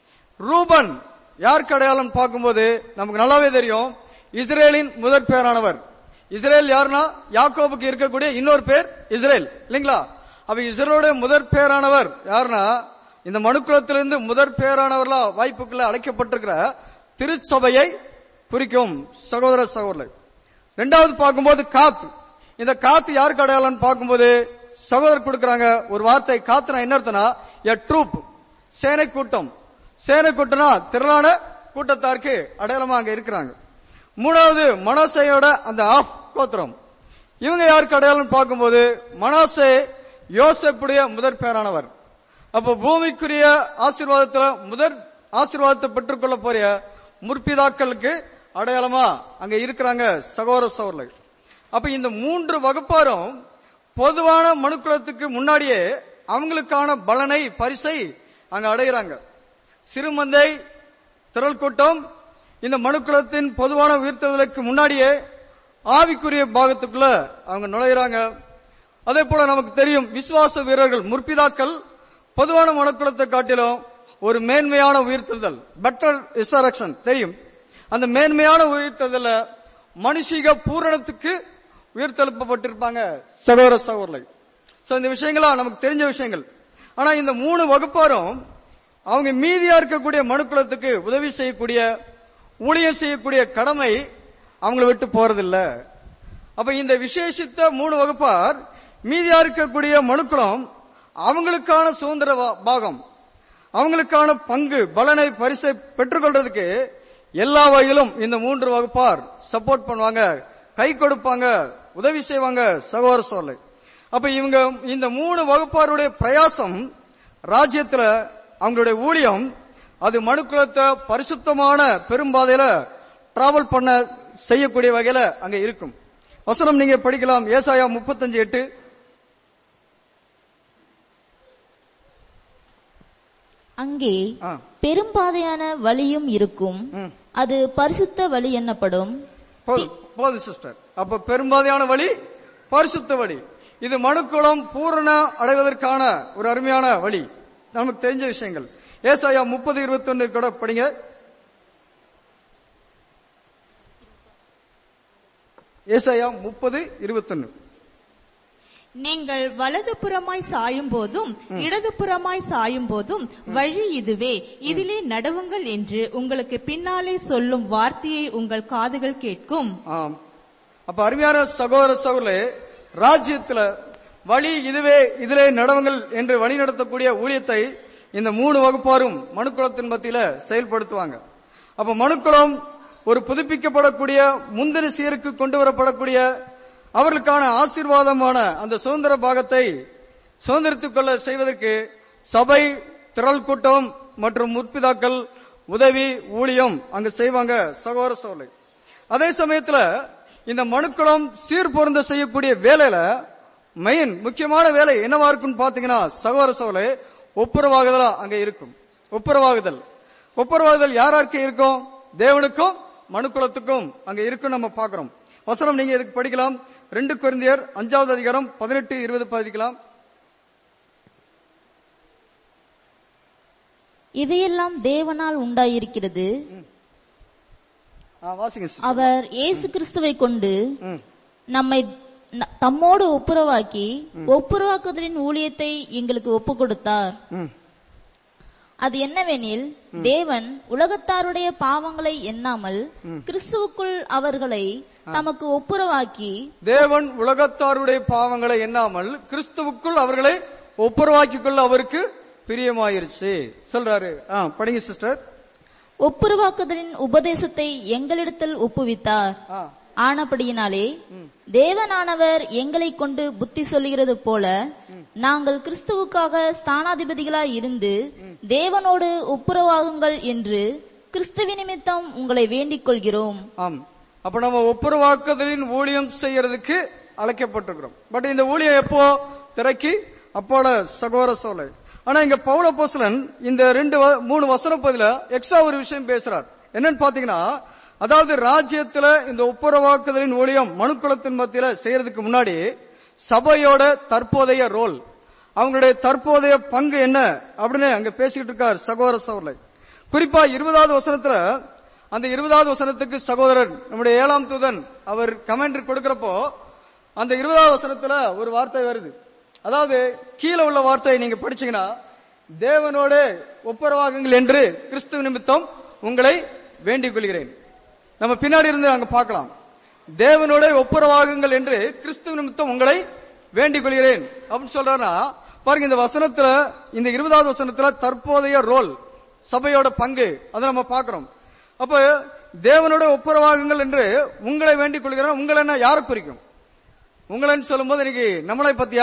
ரூபன் யாருக்கு அடையாளம் பார்க்கும்போது நமக்கு நல்லாவே தெரியும், இஸ்ரேலின் முதற் பேரானவர். இஸ்ரேல் யாருன்னா யாக்கோபுக்கு இருக்கக்கூடிய இன்னொரு பேர் இஸ்ரேல் இல்லைங்களா? அப்ப இஸ்ரேலுடைய முதற் பேரானவர் யாருன்னா, இந்த மனுக்குலத்திலிருந்து முதற் பேரானவர்களா வாய்ப்புக்குள்ள அழைக்கப்பட்டிருக்கிற திருச்சபையை குறிக்கும் சகோதர சகோதரர். இரண்டாவது பார்க்கும்போது காத்து. இந்த காத்து யாருக்கு அடையாளம் பார்க்கும்போது சகோதரர் கொடுக்கிறாங்க ஒரு வார்த்தை, காத்துனா என்ன அர்த்தம்னா எ ட்ரூப், சேனை கூட்டம். சேனை கூட்டம்னா திரளான கூட்டத்தாருக்கு அடையாளமா அங்க இருக்கிறாங்க. மூணாவது மனாசையோட அந்த ஆஃப் கோத்திரம், இவங்க யாருக்கு அடையாளம் பார்க்கும்போது மனாசே யோசேப்புடைய முதற் பேரானவர். அப்ப பூமிக்குரிய ஆசீர்வாதத்துல முதற் ஆசீர்வாதத்தை பெற்றுக்கொள்ள போற முற்பிதாக்களுக்கு அடையாளமா அங்க இருக்கிறாங்க சகோதர சகோதரர்கள். அப்ப இந்த மூன்று வகுப்பாரும் பொதுவான மனுக்குலத்துக்கு முன்னாடியே அவங்களுக்கான பலனை பரிசை அங்க அடைகிறாங்க. சிறுமந்தை திரள் கூட்டம் இந்த மனுக்குலத்தின் பொதுவான உயிர்த்தெழுதலுக்கு முன்னாடியே ஆவிக்குரிய பாகத்துக்குள்ள அவங்க நுழைகிறாங்க. அதே போல நமக்கு தெரியும், விசுவாச வீரர்கள் முற்பிதாக்கள் பொதுவான மனுக்குலத்தை காட்டிலும் ஒரு மேன்மையான உயிர்த்தெழுதல், பெட்டர் ரிசரக்ஷன் தெரியும். அந்த மேன்மையான உயிர்த்தெழுதல மனுஷிக பூரணத்துக்கு உயிர்த்தெழுப்பப்பட்டிருப்பாங்க சகோதர சகோதரர்கள். சோ இந்த விஷயங்களா நமக்கு தெரிஞ்ச விஷயங்கள். ஆனா இந்த மூணு வகுப்பாரும் அவங்க மீதியா இருக்கக்கூடிய மனுக்குலத்துக்கு உதவி செய்யக்கூடிய, ஊழியம் செய்யக்கூடிய கடமை அவங்கள விட்டு போறதில்ல. அப்ப இந்த விசேஷித்த மூணு வகுப்பார் மீதியா இருக்கக்கூடிய மனுக்குலம் அவங்களுக்கான சுதந்திர பாகம், அவங்களுக்கான பங்கு பலனை பரிசை பெற்றுக்கொள்றதுக்கு எல்லா வகையிலும் இந்த மூன்று வகுப்பார் சப்போர்ட் பண்ணுவாங்க, கை கொடுப்பாங்க, உதவி செய்வாங்க சகோதர சோலை. அப்ப இவங்க இந்த மூணு வகுப்பாருடைய பிரயாசம் ராஜ்யத்துல அவங்களுடைய ஊழியம் அது மனுக்குலத்தை பரிசுத்தமான பெரும்பாதையில டிராவல் பண்ண செய்யக்கூடிய வகையில அங்க இருக்கும். வசனம் நீங்க படிக்கலாம், ஏசாயா முப்பத்தஞ்சு எட்டு. அங்கே பெரும்பாதையான வழியும் இருக்கும், அது பரிசுத்த வழி என்னப்படும். போது சிஸ்டர், அப்ப பெரும்பாதையான வழி பரிசுத்த வழி. இது மனுக்குலம் பூரண அடைவதற்கான ஒரு அருமையான வழி, நமக்கு தெரிஞ்ச விஷயங்கள். ஏசாயா முப்பது இருபத்தி ஒன்னு கூட படிங்க. ஏசாயா முப்பது இருபத்தி ஒன்னு. நீங்கள் வலது புறமாய் சாயும் போதும் இடது புறமாய் சாயும் போதும் வழி இதுவே, இதிலே நடவுங்கள் என்று உங்களுக்கு பின்னாலே சொல்லும் வார்த்தையை உங்கள் காதுகள் கேட்கும். அப்ப அருமையான சகோதர சகோதரே, ராஜ்யத்துல வழி இதுவே, இதிலே நடவுங்கள் என்று வழி நடத்தக்கூடிய ஊழியத்தை இந்த மூணு வகுப்பாரும் மனுக்குலத்தின் மத்தியில செயல்படுத்துவாங்க. அப்ப மனுக்குலம் ஒரு புதுப்பிக்கப்படக்கூடிய முந்தின சீருக்கு கொண்டு வரப்படக்கூடிய அவர்களுக்கான ஆசீர்வாதமான அந்த சுதந்திர பாகத்தை சுதந்திரத்துக் கொள்ள செய்வதற்கு சபை, திரள் கூட்டம் மற்றும் முற்பிதாக்கள் உதவி ஊழியம் அங்கு செய்வாங்க சகோதர சோலை. அதே சமயத்துல இந்த மனுக்குலம் சீர் பொருந்த செய்யக்கூடிய வேலையில மெயின் முக்கியமான வேலை என்னவா இருக்குன்னு பாத்தீங்கன்னா சகோதர சோலை ஒப்புரவாகுதலா அங்க இருக்கும். ஒப்புரவாகுதல் ஒப்புரவாகுதல் யாராருக்கு இருக்கும்? தேவனுக்கும் மனுக்குலத்துக்கும் அங்க இருக்கும் நம்ம பாக்குறோம். வசனம் நீங்க இதுக்கு படிக்கலாம், ரெண்டு கொரிந்தியர் அஞ்சாவது அதிகாரம் பதினெட்டு இருபது படிக்கலாம். இவையெல்லாம் தேவனால் உண்டாயிருக்கிறது, அவர் இயேசு கிறிஸ்துவை கொண்டு நம்மை தம்மோடு ஒப்புரவாக்கி ஒப்புரவாக்குதலின் ஊழியத்தை எங்களுக்கு ஒப்பு கொடுத்தார். அது என்னவெனில், தேவன் உலகத்தாருடைய பாவங்களை எண்ணாமல் கிறிஸ்துவுக்குள் அவர்களை தமக்கு ஒப்புரவாக்கி, தேவன் உலகத்தாருடைய பாவங்களை எண்ணாமல் கிறிஸ்துவுக்குள் அவர்களை ஒப்புரவாக்கிக் கொள்ள அவருக்கு பிரியமாயிருச்சு சொல்றாரு. படிங்க சிஸ்டர். ஒப்புரவாக்குதலின் உபதேசத்தை எங்களிடத்தில் ஒப்புவித்தார். ஆனபடியினாலே தேவனானவர் எங்களை கொண்டு புத்தி சொல்லுகிறது போல நாங்கள் கிறிஸ்துவுக்காக ஸ்தானாதிபதிகளாய் இருந்து தேவனோடு ஒப்புரவாகுங்கள் என்று கிறிஸ்துவ நிமித்தம் உங்களை வேண்டிக் கொள்கிறோம். ஆம், அப்ப நம்ம ஒப்புரவாக்குதலின் ஊழியம் செய்யறதுக்கு அழைக்கப்பட்டிருக்கிறோம். பட் இந்த ஊழியம் எப்போ திரைக்கு அப்போல சகோதர சோலை. ஆனா இங்க பவுல் அப்போஸ்தலன் இந்த ரெண்டு மூணு வசன பகுதியில எக்ஸ்ட்ரா ஒரு விஷயம் பேசுறார். என்னன்னு பாத்தீங்கன்னா, அதாவது ராஜ்யத்துல இந்த ஒப்புரவாக்குதலின் ஊழியம் மனுக்குலத்தின் மத்தியில செய்யறதுக்கு முன்னாடி சபையோட தற்போதைய ரோல், அவங்களுடைய தற்போதைய பங்கு என்ன அப்படின்னு அங்க பேசிக்கிட்டு இருக்கார் சகோதர சகோதரர். குறிப்பா இருபதாவது வசனத்துல, அந்த இருபதாவது வசனத்துக்கு சகோதரர் நம்முடைய ஏழாம் தூதன் அவர் கமெண்ட் கொடுக்கிறப்போ அந்த இருபதாவது வசனத்துல ஒரு வார்த்தை வருது. அதாவது கீழே உள்ள வார்த்தையை நீங்க படிச்சீங்கன்னா, தேவனோட ஒப்புரவாகுங்கள் என்று கிறிஸ்துவ நிமித்தம் உங்களை வேண்டிக் கொள்கிறேன். நம்ம பின்னாடி இருந்து அங்க பார்க்கலாம், தேவனோட ஒப்புரவாகுங்கள் என்று கிறிஸ்துவ நிமித்தம் உங்களை வேண்டிக் கொள்கிறேன் அப்படின்னு சொல்றாருன்னா பாருங்க, இந்த வசனத்துல இந்த இருபதாவது வசனத்துல தற்போதைய ரோல், சபையோட பங்கு அதை நம்ம பார்க்கிறோம். அப்ப தேவனோட ஒப்புரவாகுங்கள் என்று உங்களை வேண்டிக் கொள்கிறேன். உங்களை என்ன யாரை குறிக்கும்? உங்களை சொல்லும் போது இன்னைக்கு நம்மளை பத்தியா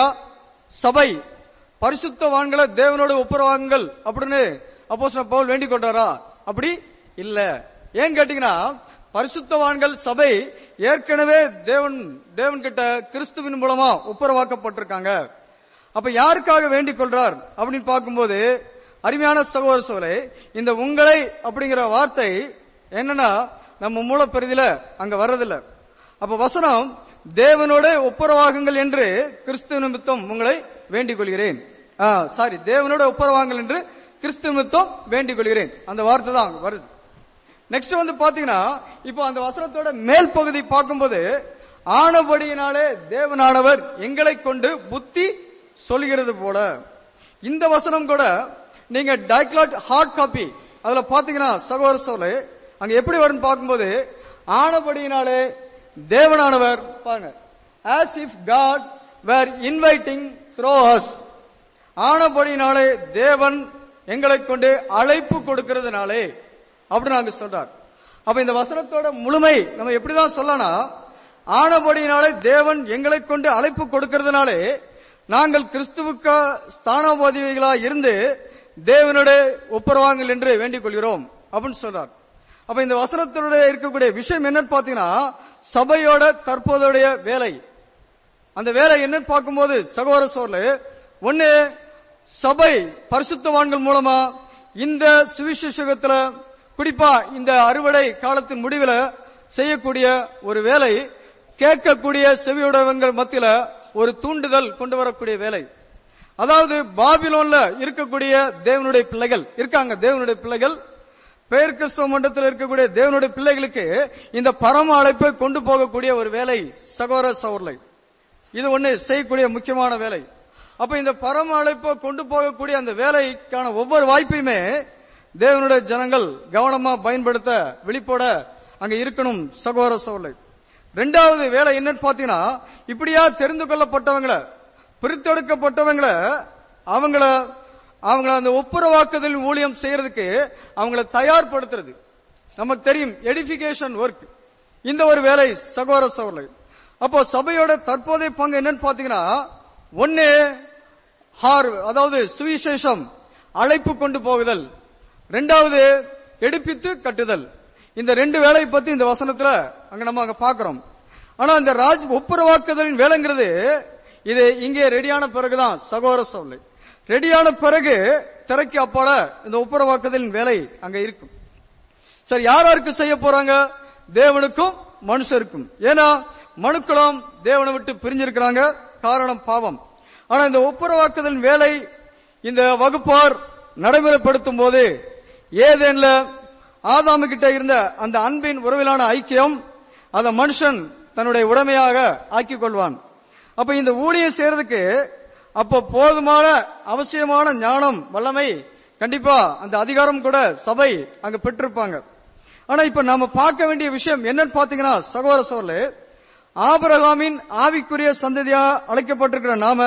சபை பரிசுத்தவான்களை தேவனோட ஒப்புரவாகுங்கள் அப்படின்னு அப்போஸ்தலன் பவுல் வேண்டிக் கொண்டாரா? அப்படி இல்ல. ஏன் கேட்டீங்கன்னா, பரிசுத்தவான்கள் சபை ஏற்கனவே தேவன் தேவன் கிட்ட கிறிஸ்துவின் மூலமா ஒப்புரவாக்கப்பட்டிருக்காங்க. அப்ப யாருக்காக வேண்டிக் கொள்றார் அப்படின்னு பார்க்கும்போது, அருமையான சகோதர சோலே, இந்த உங்களை அப்படிங்கிற வார்த்தை என்னன்னா நம்ம மூல பெரிதில அங்க வர்றதில்ல. அப்ப வசனம் தேவனோட ஒப்புரவாகுங்கள் என்று கிறிஸ்து நிமித்தம் உங்களை வேண்டிக் கொள்கிறேன். சாரி, தேவனோட ஒப்புரவாகுங்கள் என்று கிறிஸ்து நிமித்தம் வேண்டிக் கொள்கிறேன். அந்த வார்த்தை தான் அங்க வருது. நெக்ஸ்ட் வந்து பாத்தீங்கன்னா, இப்போ அந்த வசனத்தோட மேல் பகுதி பார்க்கும்போது, ஆனபடியினாலே தேவனானவர் எங்களை கொண்டு புத்தி சொல்கிறது போல, இந்த வசனம் கூட நீங்க டைக்லாட் ஹார்ட் காப்பி அதுல பாத்தீங்கன்னா சகோதர சோலே அங்க எப்படி வரும்னு பார்க்கும்போது, ஆனபடியினாலே தேவனானவர் பாருங்க, as if God were inviting through us. ஆனபடியினாலே தேவன் எங்களை கொண்டு அழைப்பு கொடுக்கிறதுனாலே அப்படி நாங்க சொல்றார். அப்ப இந்த வசனத்தோட முழுமை நம்ம எப்படிதான் சொல்லலாம், ஆனபடியினாலே தேவன் எங்களை கொண்டு அழைப்பு கொடுக்கிறதுனாலே நாங்கள் கிறிஸ்துவுக்கு ஸ்தானோபாதிகளா இருந்து தேவனோட ஒப்புரவாங்கள் என்று வேண்டிக் கொள்கிறோம் அப்படின்னு சொல்றார். அப்ப இந்த வசனத்தினுடைய இருக்கக்கூடிய விஷயம் என்னன்னு பாத்தீங்கன்னா, சபையோட தற்போதைய வேலை. அந்த வேலை என்னன்னு பார்க்கும்போது சகோதர சோர்ல ஒன்னு, சபை பரிசுத்தவான்கள் மூலமா இந்த சுவிசேஷத்துல குறிப்பா இந்த அறுவடை காலத்தின் முடிவில் செய்யக்கூடிய ஒரு வேலை, கேட்கக்கூடிய செவியுடையவங்கள் மத்தியில ஒரு தூண்டுதல் கொண்டு வரக்கூடிய வேலை. அதாவது பாபிலோன்ல இருக்கக்கூடிய தேவனுடைய பிள்ளைகள் இருக்காங்க, தேவனுடைய பிள்ளைகள் பெயர் கிறிஸ்தவ மண்டலத்தில் இருக்கக்கூடிய தேவனுடைய பிள்ளைகளுக்கு இந்த பரம அழைப்பை கொண்டு போகக்கூடிய ஒரு வேலை சகோதர சகோதரலை. இது ஒண்ணு செய்யக்கூடிய முக்கியமான வேலை. அப்ப இந்த பரம அழைப்பை கொண்டு போகக்கூடிய அந்த வேலைக்கான ஒவ்வொரு வாய்ப்பையுமே தேவனுடைய ஜனங்கள் கவனமா பயன்படுத்த விழிப்போட அங்க இருக்கணும் சகோதர சகோதரலை. ரெண்டாவது வேலை என்னன்னு பாத்தீங்கன்னா, இப்படியா தெரிந்து கொள்ளப்பட்டவங்களை, பிரித்தெடுக்கப்பட்டவங்களை அவங்கள அவங்கள அந்த ஒப்புரவாக்குதல் ஊழியம் செய்யறதுக்கு அவங்கள தயார்படுத்துறது. நமக்கு தெரியும் எடிபிகேஷன் ஒர்க், இந்த ஒரு வேலை சகோதர சகோதரலை. அப்போ சபையோட தற்போதைய பங்கு என்னன்னு பாத்தீங்கன்னா, ஒன்னு ஹார் அதாவது சுவிசேஷம் அழைப்பு கொண்டு போகுதல், ரெண்டாவது எடுப்பித்து கட்டுதல். இந்த ரெண்டு வேலையை பத்தி இந்த வசனத்துல அங்க நம்ம அங்க பாக்குறோம். ஆனா இந்த ராஜ் ஒப்புரவாக்குதலின் வேலைங்கிறது இது இங்கே ரெடியான பிறகுதான் சகோதர சோலை, ரெடியான பிறகு திரைக்கு அப்பால இந்த ஒப்புரவாக்குதலின் வேலை அங்க இருக்கும். சரி, யார் யாருக்கு செய்ய போறாங்க? தேவனுக்கும் மனுஷருக்கும். ஏன்னா மனுக்களும் தேவனை விட்டு பிரிஞ்சிருக்கிறாங்க, காரணம் பாவம். ஆனா இந்த ஒப்புரவாக்குதலின் வேலை இந்த வகுப்பார் நடைமுறைப்படுத்தும் போது ஏதேன்ல ஆதாமு கிட்ட இருந்த அந்த அன்பின் உறவிலான ஐக்கியம் அந்த மனுஷன் தன்னுடைய உடைமையாக ஆக்கிக் கொள்வான். அப்ப இந்த ஊழியம் செய்யறதுக்கு அப்ப போதுமான அவசியமான ஞானம் வல்லமை கண்டிப்பா அந்த அதிகாரம் கூட சபை அங்க பெற்றிருப்பாங்க. ஆனா இப்ப நாம பார்க்க வேண்டிய விஷயம் என்னன்னு பாத்தீங்கன்னா சகோதர சகோதரர்களே, ஆபிரகாமின் ஆவிக்குரிய சந்ததியா அழைக்கப்பட்டிருக்கிற நாம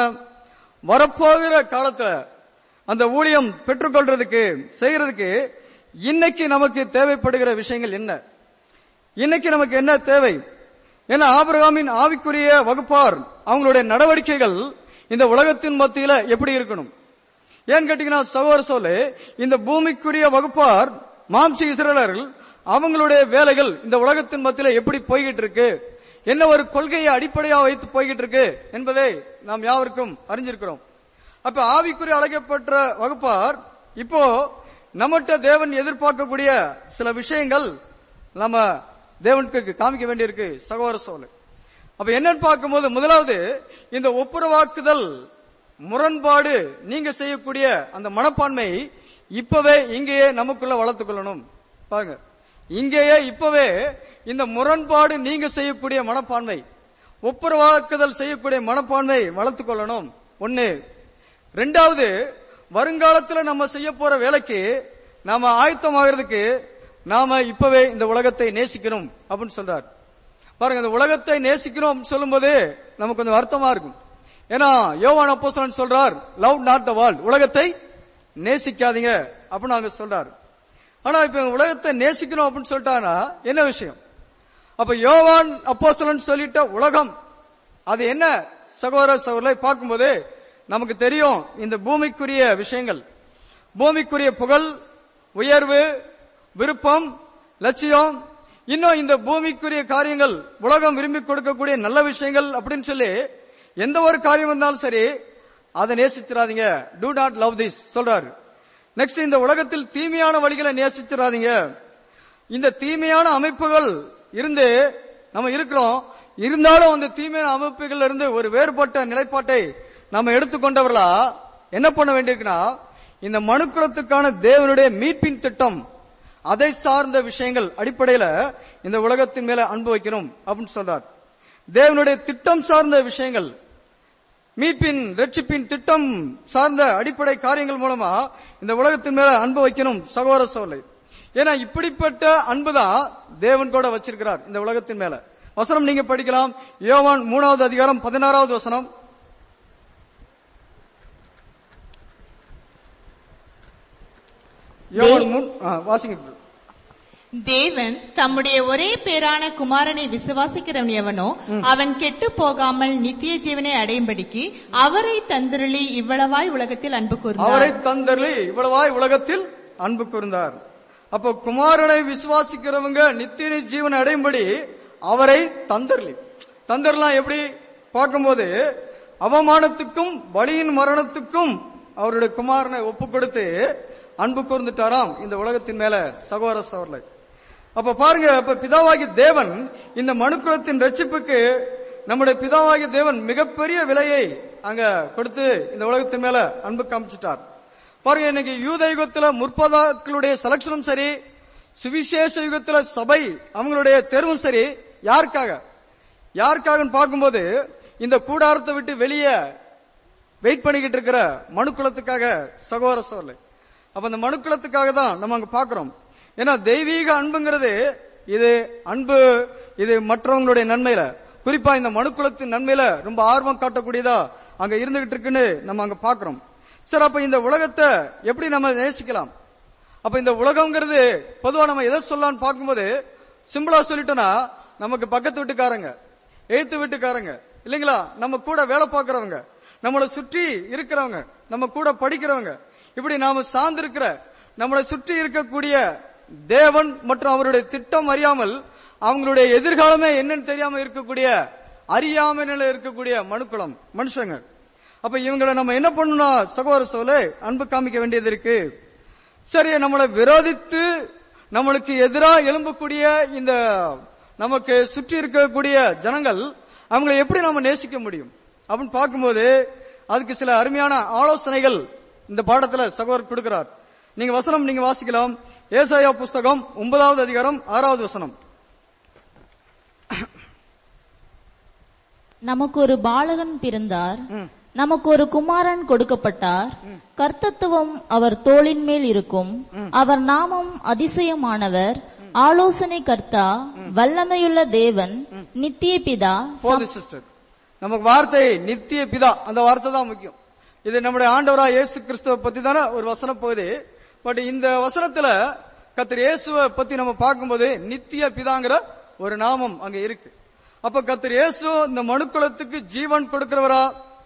வரப்போகிற காலத்துல அந்த ஊழியம் பெற்றுக்கொள்றதுக்கு செய்யறதுக்கு இன்னைக்கு நமக்கு தேவைப்படுகிற விஷயங்கள் என்ன, இன்னைக்கு நமக்கு என்ன தேவை? ஏன்னா ஆபிரகாமின் ஆவிக்குரிய வகுப்பார் அவங்களுடைய நடவடிக்கைகள் இந்த உலகத்தின் மத்தியில எப்படி இருக்கணும்? ஏன்னு கேட்டீங்கன்னா சகோதர சோலே, இந்த பூமிக்குரிய வகுப்பார் மாம்சி இஸ்ரேலர்கள் அவங்களுடைய வேலைகள் இந்த உலகத்தின் மத்தியில எப்படி போய்கிட்டு இருக்கு, என்ன ஒரு கொள்கையை அடிப்படையாக வைத்து போய்கிட்டு இருக்கு என்பதை நாம் யாவருக்கும் அறிஞ்சிருக்கிறோம். அப்ப ஆவிக்குரிய அழைக்கப்பட்ட வகுப்பார் இப்போ நம்மகிட்ட தேவன் எதிர்பார்க்கக்கூடிய சில விஷயங்கள் நம்ம தேவனுக்கு காமிக்க வேண்டியிருக்கு சகோதர சோலை. அப்ப என்னன்னு பார்க்கும்போது முதலாவது இந்த ஒப்புரவாக்குதல் முரண்பாடு நீங்க செய்யக்கூடிய அந்த மனப்பான்மை இப்பவே இங்கேயே நமக்குள்ள வளர்த்துக் கொள்ளணும். பாருங்க, இங்கேயே இப்பவே இந்த முரண்பாடு நீங்க செய்யக்கூடிய மனப்பான்மை, ஒப்புரவாக்குதல் செய்யக்கூடிய மனப்பான்மை வளர்த்துக் கொள்ளணும். ஒன்னு. ரெண்டாவது, வருங்காலத்தில் நம்ம செய்ய போற வேலைக்கு நாம ஆயத்தமாகிறதுக்கு நாம இப்பவே இந்த உலகத்தை நேசிக்கணும் அப்படின்னு சொல்றார். பாருங்க, இந்த உலகத்தை நேசிக்கணும் சொல்லும் போது நமக்கு கொஞ்சம் வருத்தமா இருக்கும். ஏன்னா யோவான் அப்போஸ்தலன் சொல்றார், லவ் நாட் த வேர்ல்ட், உலகத்தை நேசிக்காதீங்க அப்படின்னு அவங்க சொல்றாரு. ஆனா இப்ப உலகத்தை நேசிக்கணும் அப்படின்னு சொல்லிட்டாங்கன்னா என்ன விஷயம்? அப்ப யோவான் அப்போஸ்தலன் சொல்லிட்ட உலகம் அது என்ன சகோதர சகோதரரை பார்க்கும்போது நமக்கு தெரியும். இந்த பூமிக்குரிய விஷயங்கள், பூமிக்குரிய புகழ், உயர்வு, விருப்பம், லட்சியம், இன்னும் இந்த பூமிக்குரிய காரியங்கள், உலகம் விரும்பி கொடுக்கக்கூடிய நல்ல விஷயங்கள் அப்படின்னு சொல்லி எந்த ஒரு காரியம் இருந்தாலும் சரி அதை நேசிச்சிடாதீங்க. டூ நாட் லவ் திஸ் சொல்றாரு. நெக்ஸ்ட், இந்த உலகத்தில் தீமையான வழிகளை நேசிச்சிடாதீங்க. இந்த தீமையான அமைப்புகள் இருந்து நம்ம இருக்கிறோம். இருந்தாலும் அந்த தீமையான அமைப்புகள் இருந்து ஒரு வேறுபட்ட நிலைப்பாட்டை நம்ம எடுத்துக்கொண்டவர்களா என்ன பண்ண வேண்டியிருக்குன்னா, இந்த மனுக்குலத்துக்கான தேவனுடைய மீட்பின் திட்டம், அதை சார்ந்த விஷயங்கள் அடிப்படையில இந்த உலகத்தின் மேல அன்பு வைக்கணும் அப்படின்னு சொல்றார். தேவனுடைய திட்டம் சார்ந்த விஷயங்கள், மீட்பின் ரட்சிப்பின் திட்டம் சார்ந்த அடிப்படை காரியங்கள் மூலமா இந்த உலகத்தின் மேல அன்பு வைக்கணும் சகோதர சகோதரி. ஏன்னா இப்படிப்பட்ட அன்புதான் தேவன் கூட வச்சிருக்கிறார் இந்த உலகத்தின் மேல. வசனம் நீங்க படிக்கலாம், யோவான் மூணாவது அதிகாரம் பதினாறாவது வசனம். வாசிங்க. தேவன் தம்முடைய ஒரே பேரான குமாரனை விசுவாசிக்கிறவன் எவனோ அவன் கெட்டு போகாமல் நித்திய ஜீவனை அடையும்படிக்கு அவரை தந்தருளி இவ்வளவாய் உலகத்தில் அன்பு கூர்ந்தார். அவரை தந்தருளி இவ்வளவாய் உலகத்தில் அன்பு கூர்ந்தார். அப்போ குமாரனை விசுவாசிக்கிறவங்க நித்திய ஜீவனை அடையும்படி அவரை தந்தருளி. தந்தரலாம் எப்படி பார்க்கும்போது, அவமானத்துக்கும் பலியின் மரணத்துக்கும் அவருடைய குமாரனை ஒப்பு கொடுத்து அன்பு கூர்ந்துட்டாராம் இந்த உலகத்தின் மேல சகோதர சகோதரர்களே. அப்ப பாருங்க, அப்ப பிதாவாகி தேவன் இந்த மனுக்குலத்தின் ரட்சிப்புக்கு நம்முடைய பிதாவாகி தேவன் மிகப்பெரிய விலையை அங்க கொடுத்து இந்த உலகத்தின் மேல அன்பு காமிச்சிட்டார். பாருங்க, இன்னைக்கு யூத யுகத்துல முற்பதாக்களுடைய செலக்ஷனும் சரி, சுவிசேஷ யுகத்துல சபை அவங்களுடைய தேர்வும் சரி, யாருக்காக யாருக்காக பார்க்கும்போது இந்த கூடாரத்தை விட்டு வெளியே வெயிட் பண்ணிக்கிட்டு இருக்கிற மனுக்குலத்துக்காக சகோதர சகோதரர்களே. அப்ப அந்த மனுக்குலத்துக்காக தான் நம்ம அங்க பாக்குறோம். ஏன்னா தெய்வீக அன்புங்கிறது இது அன்பு, இது மற்றவங்களுடைய நன்மையில, குறிப்பா இந்த மனுக்குலத்தின் நன்மையில ரொம்ப ஆர்வம் காட்டக்கூடியதா அங்க இருந்துகிட்டு இருக்குன்னு நம்ம அங்க பாக்குறோம். சரி, அப்ப இந்த உலகத்தை எப்படி நம்ம நேசிக்கலாம்? அப்ப இந்த உலகம்ங்கிறது பொதுவா நம்ம எதை சொல்லலாம்னு பார்க்கும்போது, சிம்பிளா சொல்லிட்டோம்னா நமக்கு பக்கத்து வீட்டுக்காரங்க, எய்த்து வீட்டுக்காரங்க இல்லைங்களா, நம்ம கூட வேலை பார்க்கறவங்க, நம்மளை சுற்றி இருக்கிறவங்க, நம்ம கூட படிக்கிறவங்க, இப்படி நாம சார்ந்திருக்கிற நம்மளை சுற்றி இருக்கக்கூடிய தேவன் மற்றும் அவருடைய திட்டம் அறியாமல், அவங்களுடைய எதிர்காலமே என்னன்னு தெரியாம இருக்கக்கூடிய அறியாமை நிலையில இருக்கக்கூடிய மனுக்குலம் மனுஷங்க. அப்ப இவங்களை நம்ம என்ன பண்ணணும் சகோதர சகோதரே? அன்பு காமிக்க வேண்டியது இருக்கு. சரி, நம்மளை விரோதித்து நம்மளுக்கு எதிராக எழும்பக்கூடிய இந்த நமக்கு சுற்றி இருக்கக்கூடிய ஜனங்கள், அவங்களை எப்படி நாம நேசிக்க முடியும் அப்படின்னு பார்க்கும்போது அதுக்கு சில அருமையான ஆலோசனைகள் இந்த பாடத்துல சகோதரர் கொடுக்கிறார். நீங்க வசனம் நீங்க வாசிக்கலாம். ஏசாயா புஸ்தகம் ஒன்பதாவது அதிகாரம் ஆறாவது வசனம். நமக்கு ஒரு பாலகன் பிறந்தார், நமக்கு ஒரு குமாரன் கொடுக்கப்பட்டார், கர்த்தத்துவம் அவர் தோளின் மேல் இருக்கும், அவர் நாமம் அதிசயமானவர், ஆலோசனை கர்த்தா, வல்லமையுள்ள தேவன், நித்திய பிதா. சிஸ்டர், நமக்கு வார்த்தை நித்திய பிதா, அந்த வார்த்தை தான் முக்கியம். இது நம்முடைய ஆண்டவரா இயேசு கிறிஸ்துவ பத்தி தானே ஒரு வசனம் போகுது. பட் இந்த வசனத்துல கர்த்தர் இயேசுவை பத்தி நம்ம பார்க்கும்போது நித்திய பிதாங்கிற ஒரு நாமம் அங்க இருக்கு. அப்ப கர்த்தர் இயேசு இந்த மனுக்குலத்துக்கு ஜீவன் கொடுக்கிறவரா,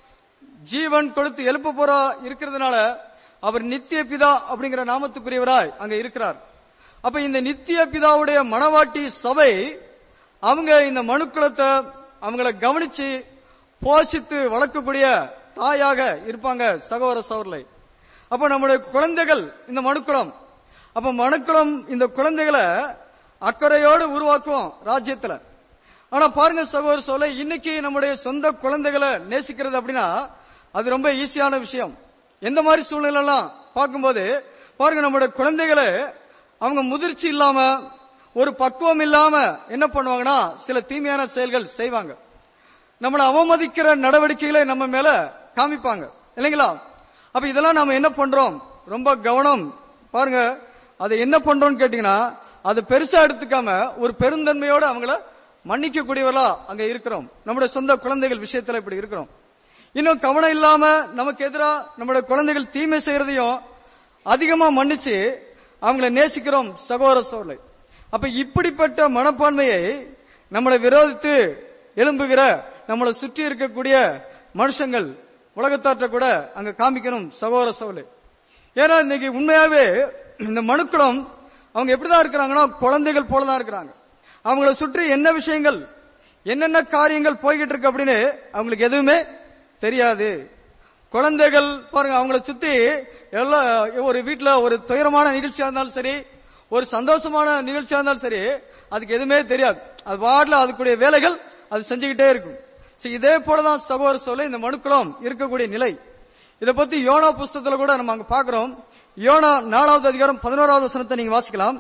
ஜீவன் கொடுத்து எழுப்ப போறா இருக்கிறதுனால அவர் நித்திய பிதா அப்படிங்கிற நாமத்துக்குரியவராய் அங்க இருக்கிறார். அப்ப இந்த நித்திய பிதாவுடைய மனவாட்டி சபை அவங்க இந்த மனுக்குலத்தை அவங்கள கவனிச்சு போஷித்து வளர்க்கக்கூடிய தாயாக இருப்பாங்க சகோதர சகோதரர்களே. அப்ப நம்முடைய குழந்தைகள் இந்த மனுக்குலம், அப்ப மனுக்குலம் இந்த குழந்தைகளை அக்கறையோடு உருவாக்குவோம் ராஜ்யத்துல. ஆனா பாருங்க சகோதர சகோதரர்களே, இன்னைக்கு நம்முடைய சொந்த குழந்தைகளை நேசிக்கிறது அப்படின்னா அது ரொம்ப ஈஸியான விஷயம். எந்த மாதிரி சூழ்நிலை எல்லாம் பார்க்கும்போது பாருங்க, நம்முடைய குழந்தைகளை அவங்க முதிர்ச்சி இல்லாம ஒரு பக்குவம் இல்லாம என்ன பண்ணுவாங்கன்னா சில தீமையான செயல்கள் செய்வாங்க. நம்மளை அவமதிக்கிற நடவடிக்கைகளை நம்ம மேல காமிப்பாங்க இல்லைங்களா? அப்ப இதெல்லாம் நாம என்ன பண்றோம்? ரொம்ப கவனம் பாருங்க. அது என்ன பண்றோம்னு கேட்டீங்கன்னா, அது பெருசா எடுத்துக்காம ஒரு பெருந்தன்மையோட அவங்கள மன்னிக்க கூடியவர்களா அங்க இருக்கிறோம். நம்முடைய சொந்த குழந்தைகள் விஷயத்துல இப்படி இருக்கிறோம். இன்னும் கவனம் இல்லாம நமக்கு எதிராக நம்முடைய குழந்தைகள் தீமை செய்யறதையும் அதிகமா மன்னிச்சு அவங்களை நேசிக்கிறோம் சகோதர சகோதரர்களே. அப்ப இப்படிப்பட்ட மனப்பான்மையை நம்மளை விரோதித்து எழும்புகிற நம்மளை சுற்றி இருக்கக்கூடிய மனுஷங்கள் உலகத்தாற்ற கூட அங்க காமிக்கணும் சகோதர சகோதரர்களே. ஏன்னா இன்னைக்கு உண்மையாவே இந்த மனுக்குலம் அவங்க எப்படிதான் இருக்கிறாங்கன்னா குழந்தைகள் போலதான் இருக்கிறாங்க. அவங்கள சுற்றி என்ன விஷயங்கள் என்னென்ன காரியங்கள் போய்கிட்டு இருக்கு அப்படின்னு அவங்களுக்கு எதுவுமே தெரியாது. குழந்தைகள் பாருங்க, அவங்கள சுத்தி எல்லா ஒரு வீட்டுல ஒரு துயரமான நிகழ்ச்சியா இருந்தாலும் சரி, ஒரு சந்தோஷமான நிகழ்ச்சியா இருந்தாலும் சரி, அதுக்கு எதுவுமே தெரியாது. அது வாட்ல அதுக்குரிய வேலைகள் அது செஞ்சுக்கிட்டே இருக்கும். இதே போலதான் சகோதர சோலை இந்த மனுக்குளம் இருக்கக்கூடிய நிலை. இதை பத்தி யோனா புஸ்தகத்துல கூட நம்ம அங்க பாக்குறோம். யோனா நாலாவது அதிகாரம் பதினோராவது வசனத்தை நீங்க வாசிக்கலாம்.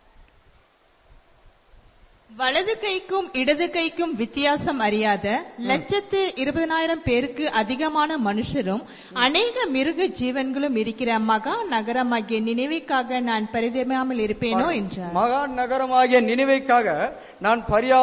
வலது கைக்கும் இடது கைக்கும் வித்தியாசம் அறியாத லட்சத்து இருபதனாயிரம் பேருக்கு அதிகமான மனுஷரும் அநேக மிருக ஜீவன்களும் இருக்கிற மகா நகரமாகிய நினைவைக்காக நான் பரிதபியாமல் இருப்பேனோ என்றார். மகா நகரமாகிய நினைவைக்காக நான் பரியா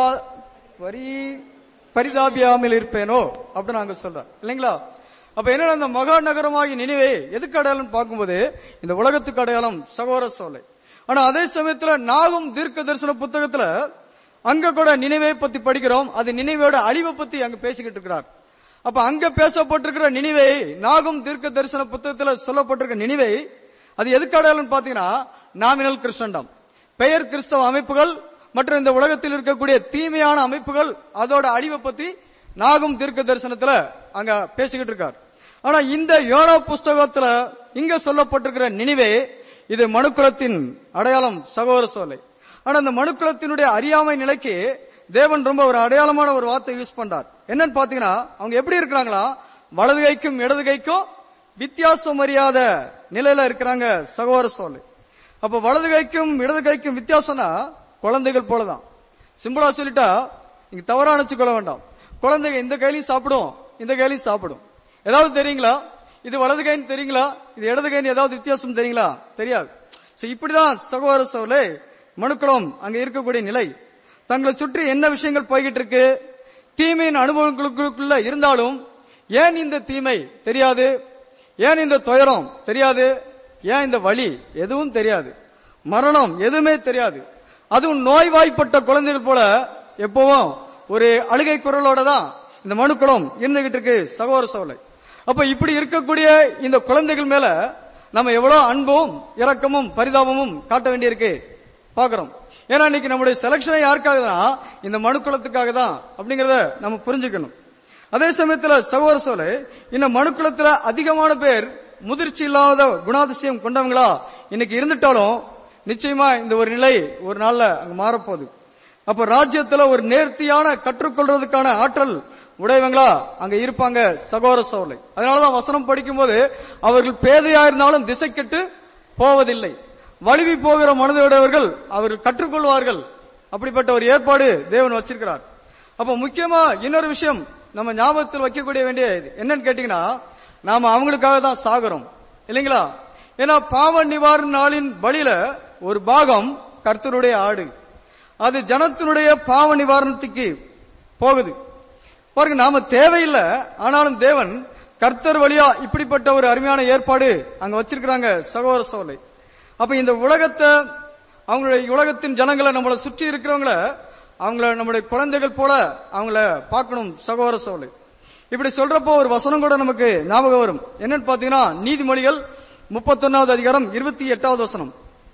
பரி பரிதாபியாமல் இருப்பேனோ அப்படின்னு நாங்க சொல்றோம் இல்லைங்களா? அப்ப என்ன, அந்த மகா நகரமாகிய நினைவே எதுக்கு அடையாளம் பார்க்கும்போது இந்த உலகத்துக்கு அடையாளம் சகோதர சோலை. ஆனா அதே சமயத்துல நாகும் தீர்க்க தரிசன புத்தகத்துல அங்க கூட நினைவை பத்தி படிக்கிறோம். அது நினைவோட அழிவை பத்தி அங்க பேசிக்கிட்டு இருக்கிறார். அப்ப அங்க பேசப்பட்டிருக்கிற நினைவை நாகும் தீர்க்க தரிசன புத்தகத்துல சொல்லப்பட்டிருக்கிற நினைவை அது எதுக்கு அடையாளம் பாத்தீங்கன்னா நாமினல் கிறிஸ்தண்டம், பெயர் கிறிஸ்தவ அமைப்புகள் மற்றும் இந்த உலகத்தில் இருக்கக்கூடிய தீமையான அமைப்புகள், அதோட அழிவை பத்தி நாகும் தீர்க்க தரிசனத்துல அங்க பேசிக்கிட்டு இருக்கார். ஆனா இந்த யோனா புஸ்தகத்துல இங்க சொல்லப்பட்டிருக்கிற நினைவே இது மனுக்குலத்தின் அடையாளம் சகோதர சோலை. ஆனா அந்த மனுக்குலத்தினுடைய அறியாமை நிலைக்கு தேவன் ரொம்ப ஒரு அடையாளமான ஒரு வார்த்தை யூஸ் பண்றார். என்னன்னு பாத்தீங்கன்னா அவங்க எப்படி இருக்கிறாங்களா, வலது கைக்கும் இடது கைக்கும் வித்தியாசம் அறியாத நிலையில இருக்கிறாங்க சகோதர சோலை. அப்ப வலது கைக்கும் இடது கைக்கும் வித்தியாசம்னா குழந்தைகள் போலதான். சிம்பிளா சொல்லிட்டா நீங்க தவறா நினைச்சுக்கொள்ள வேண்டாம். குழந்தைங்க இந்த கையிலையும் சாப்பிடும், இந்த கையிலையும் சாப்பிடும். ஏதாவது தெரியுங்களா? இது வலது கைன்னு தெரியுங்களா, இது இடது கைன்னு ஏதாவது வித்தியாசம் தெரியுங்களா? தெரியாது. இப்படிதான் சகோதர சோலை மனுக்குளம் அங்க இருக்கக்கூடிய நிலை. தங்களை சுற்றி என்ன விஷயங்கள் போய்கிட்டு இருக்கு, தீமையின் அனுபவங்களுக்குள்ள இருந்தாலும் ஏன் இந்த தீமை தெரியாது, ஏன் இந்த துயரம் தெரியாது, ஏன் இந்த வலி எதுவும் தெரியாது, மரணம் எதுவுமே தெரியாது. அதுவும் நோய்வாய்ப்பட்ட குழந்தைகள் போல எப்பவும் ஒரு அழுகை குரலோட தான் இந்த மனுக்குளம் இருந்துகிட்டு இருக்கு சகோதர சோலை. அப்ப இப்படி இருக்கக்கூடிய இந்த குழந்தைகள் மேல நம்ம எவ்வளவு அன்பும் இரக்கமும் பரிதாபமும் காட்ட வேண்டியிருக்கு பாக்குறோம். ஏன்னா இன்னைக்கு நம்முடைய செலக்ஷன் யாருக்காக தான், இந்த மனுக்குலத்துக்காக தான் அப்படிங்கறத நம்ம புரிஞ்சுக்கணும். அதே சமயத்துல சகோதர சோலை இந்த மனுக்குலத்துல அதிகமான பேர் முதிர்ச்சி இல்லாத குணாதிசயம் கொண்டவங்களா இன்னைக்கு இருந்துட்டாலும் நிச்சயமா இந்த ஒரு நிலை ஒரு நாள்ல அங்க மாறப்போகுது. அப்ப ராஜ்யத்துல ஒரு நேர்த்தியான கற்றுக்கொள்றதுக்கான ஆற்றல் உடையவங்களா அங்க இருப்பாங்க சகோதர சோலை. அதனாலதான் வசனம் படிக்கும் போது அவர்கள் பேதையா இருந்தாலும் திசை கெட்டு போவதில்லை, வலிவி போகிற மனதுடையவர்கள் அவர்கள் கற்றுக்கொள்வார்கள். அப்படிப்பட்ட ஒரு ஏற்பாடு தேவன் வச்சிருக்கிறார். அப்ப முக்கியமா இன்னொரு விஷயம் நம்ம ஞாபகத்தில் வைக்கக்கூடிய வேண்டிய என்னன்னு கேட்டீங்கன்னா, நாம அவங்களுக்காக தான் சாகுறோம் இல்லைங்களா? ஏன்னா பாவ நிவாரண நாளின் பலியில ஒரு பாகம் கர்த்தருடைய ஆடு, அது ஜனத்தினுடைய பாவ நிவாரணத்துக்கு போகுது. பாருங்க, நாம தேவையில்லை, ஆனாலும் தேவன் கர்த்தர் வழியா இப்படிப்பட்ட ஒரு அருமையான ஏற்பாடு அங்க வச்சிருக்கிறாங்க சகோதர சோலை. அப்ப இந்த உலகத்தை அவங்களுடைய உலகத்தின் ஜனங்களை நம்மளை சுற்றி இருக்கிறவங்கள அவங்கள நம்முடைய குழந்தைகள் போல அவங்கள பார்க்கணும் சகோதர சோலை. இப்படி சொல்றப்போ ஒரு வசனம் கூட நமக்கு ஞாபகம் வரும். என்னன்னு பாத்தீங்கன்னா நீதிமொழிகள் முப்பத்தொன்னாவது அதிகாரம் இருபத்தி எட்டாவது வசனம்.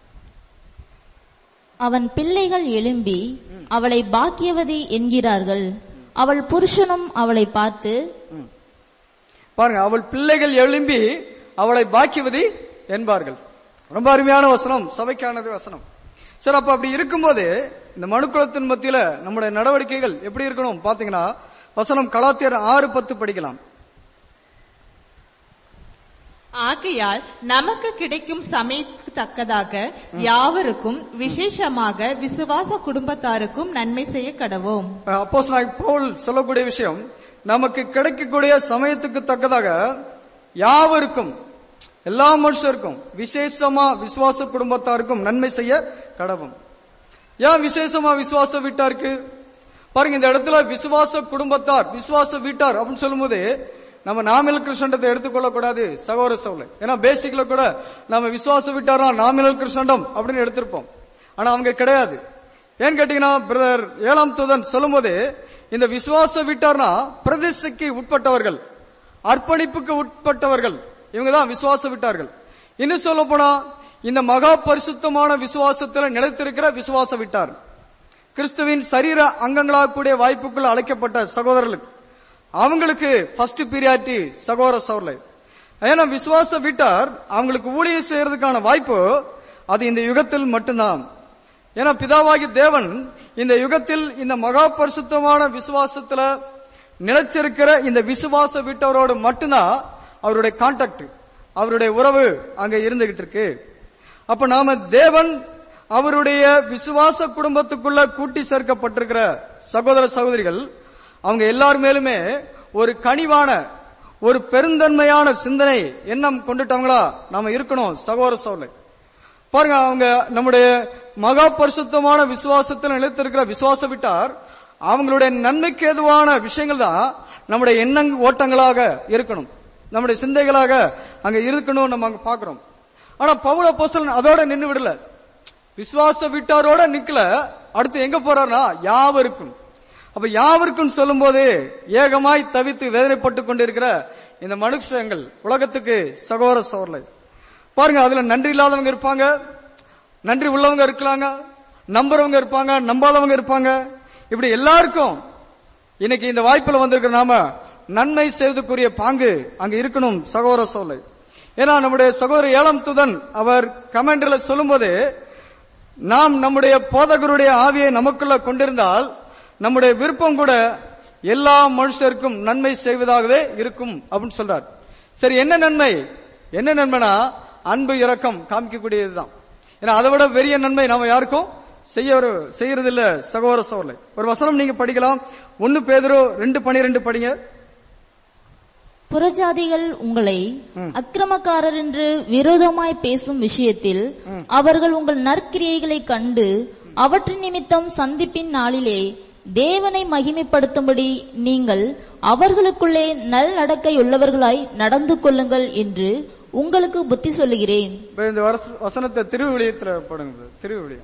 அவன் பிள்ளைகள் எழும்பி அவளை பாக்கியவதி என்கிறார்கள், அவள் புருஷனும் அவளை பார்த்து. பாருங்க, அவள் பிள்ளைகள் எழும்பி அவளை பாக்கியவதி என்பார்கள். ரொம்ப அருமையான வசனம், சபைக்கானது வசனம். சரி, அப்ப அப்படி இருக்கும்போது இந்த மனுக்குலத்தின் மத்தியில நம்முடைய நடவடிக்கைகள் எப்படி இருக்கணும் பாத்தீங்கன்னா, வசனம் கலாத்தியர் ஆறு பத்து படிக்கலாம். ஆகையால் நமக்கு கிடைக்கும் சமயத்துக்கு தக்கதாக யாவருக்கும் விசேஷமாக விசுவாச குடும்பத்தாருக்கும் நன்மை செய்ய கடவோம். அப்போஸ்தலனாகிய பவுல் சொல்லக்கூடிய விஷயம், நமக்கு கிடைக்கக்கூடிய சமயத்துக்கு தக்கதாக யாவருக்கும், எல்லா மனுஷருக்கும், விசேஷமா விசுவாச குடும்பத்தாருக்கும் நன்மை செய்ய கடவும். ஏன் விசேஷமா விசுவாச வீட்டாருக்கு? பாருங்க, இந்த இடத்துல விசுவாச குடும்பத்தார், விசுவாச வீட்டார் அப்படின்னு சொல்லும் போது நம்ம நாமினல் கிறிஸ்தண்டத்தை எடுத்துக்கொள்ள கூடாது சகோதர சோலை. ஏன்னா பேசிக்ல கூட நம்ம விசுவாச வீட்டாரா நாமினல் கிறிஸ்தண்டம் அப்படின்னு எடுத்திருப்போம். ஆனா அவங்க கிடையாது. ஏன்னு கேட்டீங்கன்னா, பிரதர் ஏழாம் தூதன் சொல்லும் போது இந்த விசுவாச வீட்டார்னா பிரதிஷ்டைக்கு உட்பட்டவர்கள், அர்ப்பணிப்புக்கு உட்பட்டவர்கள், இவங்கதான் விசுவாச வீட்டார்கள். இன்னும் சொல்ல போனா இந்த மகா பரிசுத்தமான விசுவாசத்தில் நிலைத்திருக்கிற விசுவாச வீட்டார், கிறிஸ்துவின் சரீர அங்கங்களாக கூடிய வாய்ப்புக்குள் அழைக்கப்பட்ட சகோதரர்களுக்கு, அவங்களுக்கு ஃபர்ஸ்ட் பீரியாரிட்டி சகோதர சோலை. ஏன்னா விசுவாச வீட்டார் அவங்களுக்கு ஊழியம் செய்யறதுக்கான வாய்ப்பு அது இந்த யுகத்தில் மட்டும்தான். ஏன்னா பிதாவாகி தேவன் இந்த யுகத்தில் இந்த மகா பரிசுத்தமான விசுவாசத்துல நிலைச்சிருக்கிற இந்த விசுவாச வீட்டவரோடு மட்டும்தான் அவருடைய கான்டாக்ட், அவருடைய உறவு அங்க இருந்துகிட்டு இருக்கு. அப்ப நாம தேவன் அவருடைய விசுவாச குடும்பத்துக்குள்ள கூட்டி சேர்க்கப்பட்டிருக்கிற சகோதர சகோதரிகள் அவங்க எல்லார் மேலுமே ஒரு கனிவான ஒரு பெருந்தன்மையான சிந்தனை எண்ணம் கொண்டுட்டவங்களா நாம இருக்கணும். சகோதர சகோதரி பாருங்க, அவங்க நம்முடைய மகா பரிசுத்தமான விசுவாசத்தில் நிலைத்திருக்கிற விசுவாச விட்டார் அவங்களுடைய நன்மைக்கு ஏதுவான விஷயங்கள் தான் நம்முடைய எண்ண ஓட்டங்களாக இருக்கணும், நம்முடைய சிந்தைகளாக அங்க இருக்கணும் நம்ம அங்க பாக்குறோம். ஆனா பவுல் அப்போஸ்தலன் அதோட நின்று விடல, விசுவாச வீட்டாரோட நிக்கல, அடுத்து எங்க போறாருன்னா யாவருக்கும். அப்ப யாவருக்கும் சொல்லும் போது ஏகமாய் தவித்து வேதனைப்பட்டு கொண்டிருக்கிற இந்த மனுஷங்கள் உலகத்துக்கு சகோதர சகோதரர்கள் பாருங்க, அதுல நன்றி இல்லாதவங்க இருப்பாங்க, நன்றி உள்ளவங்க இருக்கலாங்க, நம்புறவங்க இருப்பாங்க, நம்பாதவங்க இருப்பாங்க. இப்படி எல்லாருக்கும் இன்னைக்கு இந்த வாய்ப்புல வந்திருக்கிற நாம நன்மை செய்வதற்குரிய பாங்கு அங்க இருக்கணும் சகோதர சகோதரர்கள். ஏன்னா நம்முடைய சகோதரர் ஏழாம் தூதன் அவர் கமெண்ட்ல சொல்லும் போது நாம் நம்முடைய போதகருடைய ஆவியை நமக்குள்ள கொண்டிருந்தால் நம்முடைய விருப்பம் கூட எல்லா மனுஷருக்கும் நன்மை செய்வதாகவே இருக்கும் அப்படின்னு சொல்றார். சரி, என்ன நன்மை? என்ன நன்மைனா அன்பு இரக்கம் காமிக்கக்கூடியதுதான். ஏன்னா அதை விட பெரிய நன்மை நாம யாருக்கும் செய்ய செய்யறது இல்ல சகோதர சகோதரர்களே. ஒரு வசனம் நீங்க படிக்கலாம், ஒன்னு பேதுரு ரெண்டு பனிரெண்டு படிங்க. புறஜாதிகள் உங்களை அக்கிரமக்காரர் என்று விரோதமாய் பேசும் விஷயத்தில் அவர்கள் உங்கள் நற்கிரியைகளை கண்டு அவற்றின் நிமித்தம் சந்திப்பின் நாளிலே தேவனை மகிமைப்படுத்தும்படி நீங்கள் அவர்களுக்குள்ளே நல் நடக்கை உள்ளவர்களாய் நடந்து கொள்ளுங்கள் என்று உங்களுக்கு புத்தி சொல்லுகிறேன். இந்த வசனத்தை திருவிழியத்தில் படுங்க. திருவிழியம்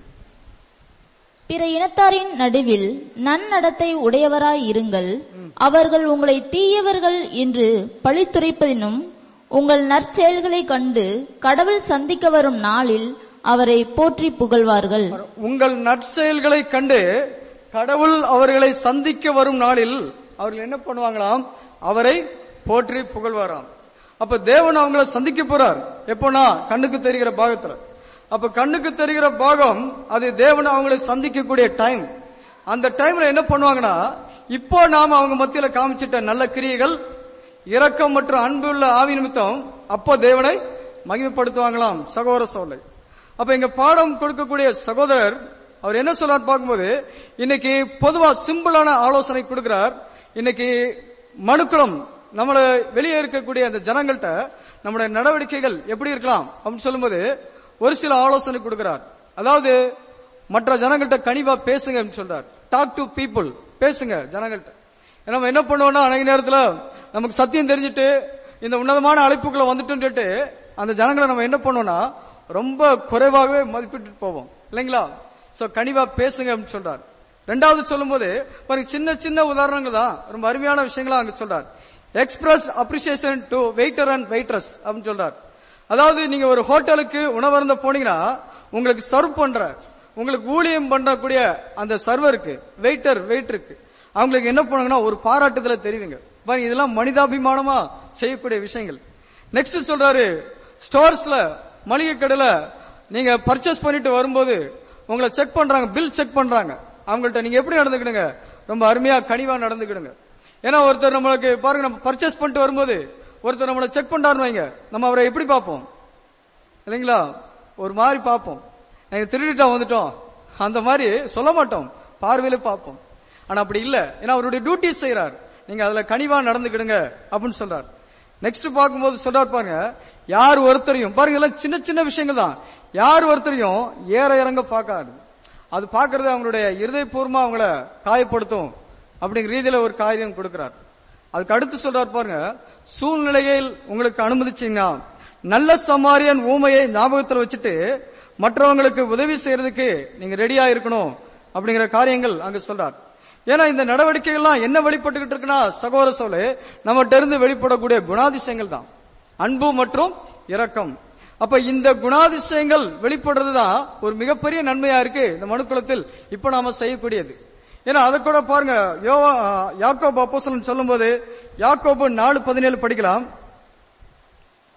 பிற இனத்தாரின் நடுவில் நன்னடத்தை உடையவராய் இருங்கள். அவர்கள் உங்களை தீயவர்கள் என்று பழித்துரைப்பதினும் உங்கள் நற்செயல்களை கண்டு கடவுள் சந்திக்க வரும் நாளில் அவரை போற்றி புகழ்வார்கள். உங்கள் நற்செயல்களை கண்டு கடவுள் அவர்களை சந்திக்க வரும் நாளில் அவர்கள் என்ன பண்ணுவாங்களாம்? அவரை போற்றி புகழ்வாராம். அப்ப தேவன் அவங்களை சந்திக்க போறார். எப்போனா கண்ணுக்கு தெரிகிற பாகத்துல. அப்ப கண்ணுக்கு தெரிகிற பாகம் அது தேவன் அவங்களை சந்திக்கக்கூடிய டைம். அந்த டைம்ல என்ன பண்ணுவாங்கன்னா, இப்போ நாம அவங்க மத்தியில காமிச்சிட்ட நல்ல கிரியைகள், இரக்கம் மற்றும் அன்பு உள்ள ஆவி நிமித்தம் அப்போ தேவனை மகிமைப்படுத்துவாங்களாம் சகோதர சகோதரி. அப்ப இங்க பாடம் கொடுக்கக்கூடிய சகோதரர் அவர் என்ன சொல்றார் பார்க்கும்போது, இன்னைக்கு பொதுவா சிம்பிளான ஆலோசனை கொடுக்கிறார். இன்னைக்கு மனுக்குளம் நம்மள வெளியே இருக்கக்கூடிய அந்த ஜனங்கள்ட்ட நம்முடைய நடவடிக்கைகள் எப்படி இருக்கலாம் அப்படின்னு சொல்லும்போது ஒரு சில ஆலோசனை கொடுக்கிறார். அதாவது மற்ற ஜனங்கள்ட்ட கனிவா பேசுங்க சொல்றார். டாக் டு பீப்புள், பேசுங்க ஜனங்கள்ட்ட. நம்ம என்ன பண்ணுவோம்னா, அன்னைக்கு நேரத்துல நமக்கு சத்தியம் தெரிஞ்சுட்டு இந்த உன்னதமான அழைப்புக்குள்ள வந்துட்டு அந்த ஜனங்களை நம்ம என்ன பண்ணுவோம்னா ரொம்ப குறைவாகவே மதிப்பிட்டு போவோம் இல்லைங்களா? சோ கனிவா பேசுங்க அப்படின்னு சொல்றார். ரெண்டாவது சொல்லும் போது சின்ன சின்ன உதாரணங்கள் தான், ரொம்ப அருமையான விஷயங்களா அங்க சொல்றார். Express appreciation to waiter and waitress அப்படின்னு சொல்றார். அதாவது நீங்க ஒரு ஹோட்டலுக்கு உணவருந்த போனீங்கன்னா உங்களுக்கு சர்வ் பண்ற, உங்களுக்கு ஊழியம் பண்றக்கூடிய அந்த சர்வருக்கு, வெயிட்டர் வெயிட்டருக்கு அவங்களுக்கு என்ன பண்ணுங்கன்னா ஒரு பாராட்டுதல தெரிவிங்க. இதெல்லாம் மனிதாபிமானமா செய்யக்கூடிய விஷயங்கள். நெக்ஸ்ட் சொல்றாரு, ஸ்டோர்ஸ்ல மளிகை கடையில நீங்க பர்ச்சேஸ் பண்ணிட்டு வரும்போது உங்களை செக் பண்றாங்க, பில் செக் பண்றாங்க. அவங்கள்ட்ட நீங்க எப்படி நடந்துக்கிடுங்க? ரொம்ப அருமையா கனிவா நடந்துக்கிடுங்க. ஏன்னா ஒருத்தர் நம்மளுக்கு பாருங்க, நம்ம பர்ச்சேஸ் பண்ணிட்டு வரும்போது ஒருத்தர் நம்மளை செக் பண்றாருன்னு வைங்க, நம்ம அவரை எப்படி பார்ப்போம் இல்லைங்களா? ஒரு மாதிரி பார்ப்போம். நாங்க திருடிட்டா வந்துட்டோம் அந்த மாதிரி சொல்ல மாட்டோம், பார்வையில பார்ப்போம். ஆனா அப்படி இல்ல, ஏன்னா அவருடைய டியூட்டி செய்யறார். நீங்க அதுல கனிவா நடந்துக்கிடுங்க அப்படின்னு சொல்றார். நெக்ஸ்ட் பார்க்கும்போது சொல்றாரு பாருங்க, யார் ஒருத்தரையும் பாருங்க, எல்லாம் சின்ன சின்ன விஷயங்கள் தான், யார் ஒருத்தரையும் ஏற இறங்க பார்க்காது. அது பார்க்கறது அவங்களுடைய இருதயபூர்வமா அவங்கள காயப்படுத்தும் அப்படிங்கிற ரீதியில ஒரு காரியம் கொடுக்கிறார். அதுக்கு அடுத்து சொல்றாரு பாருங்க, சூழ்நிலையில் உங்களுக்கு அனுமதிச்சீங்கன்னா நல்ல சமாரியன் ஊமையை ஞாபகத்தில் வச்சுட்டு மற்றவங்களுக்கு உதவி செய்யறதுக்கு நீங்க ரெடியா இருக்கணும் அப்படிங்கிற காரியங்கள் அங்க சொல்றார். ஏன்னா இந்த நடவடிக்கைகள்லாம் என்ன வெளிப்பட்டுக்கிட்டு இருக்குன்னா சகோதர சோழே, நம்மகிட்ட இருந்து வெளிப்படக்கூடிய குணாதிசயங்கள் தான், அன்பு மற்றும் இரக்கம். அப்ப இந்த குணாதிசயங்கள் வெளிப்படுறதுதான் ஒரு மிகப்பெரிய நன்மையா இருக்கு இந்த மனுக்குலத்தில் இப்ப நாம செய்யக்கூடியது. ஏன்னா அதை கூட பாருங்க, யாக்கோபு அப்போஸ்தலன் சொல்லும் போது யாக்கோபு நாலு பதினேழு படிக்கலாம்.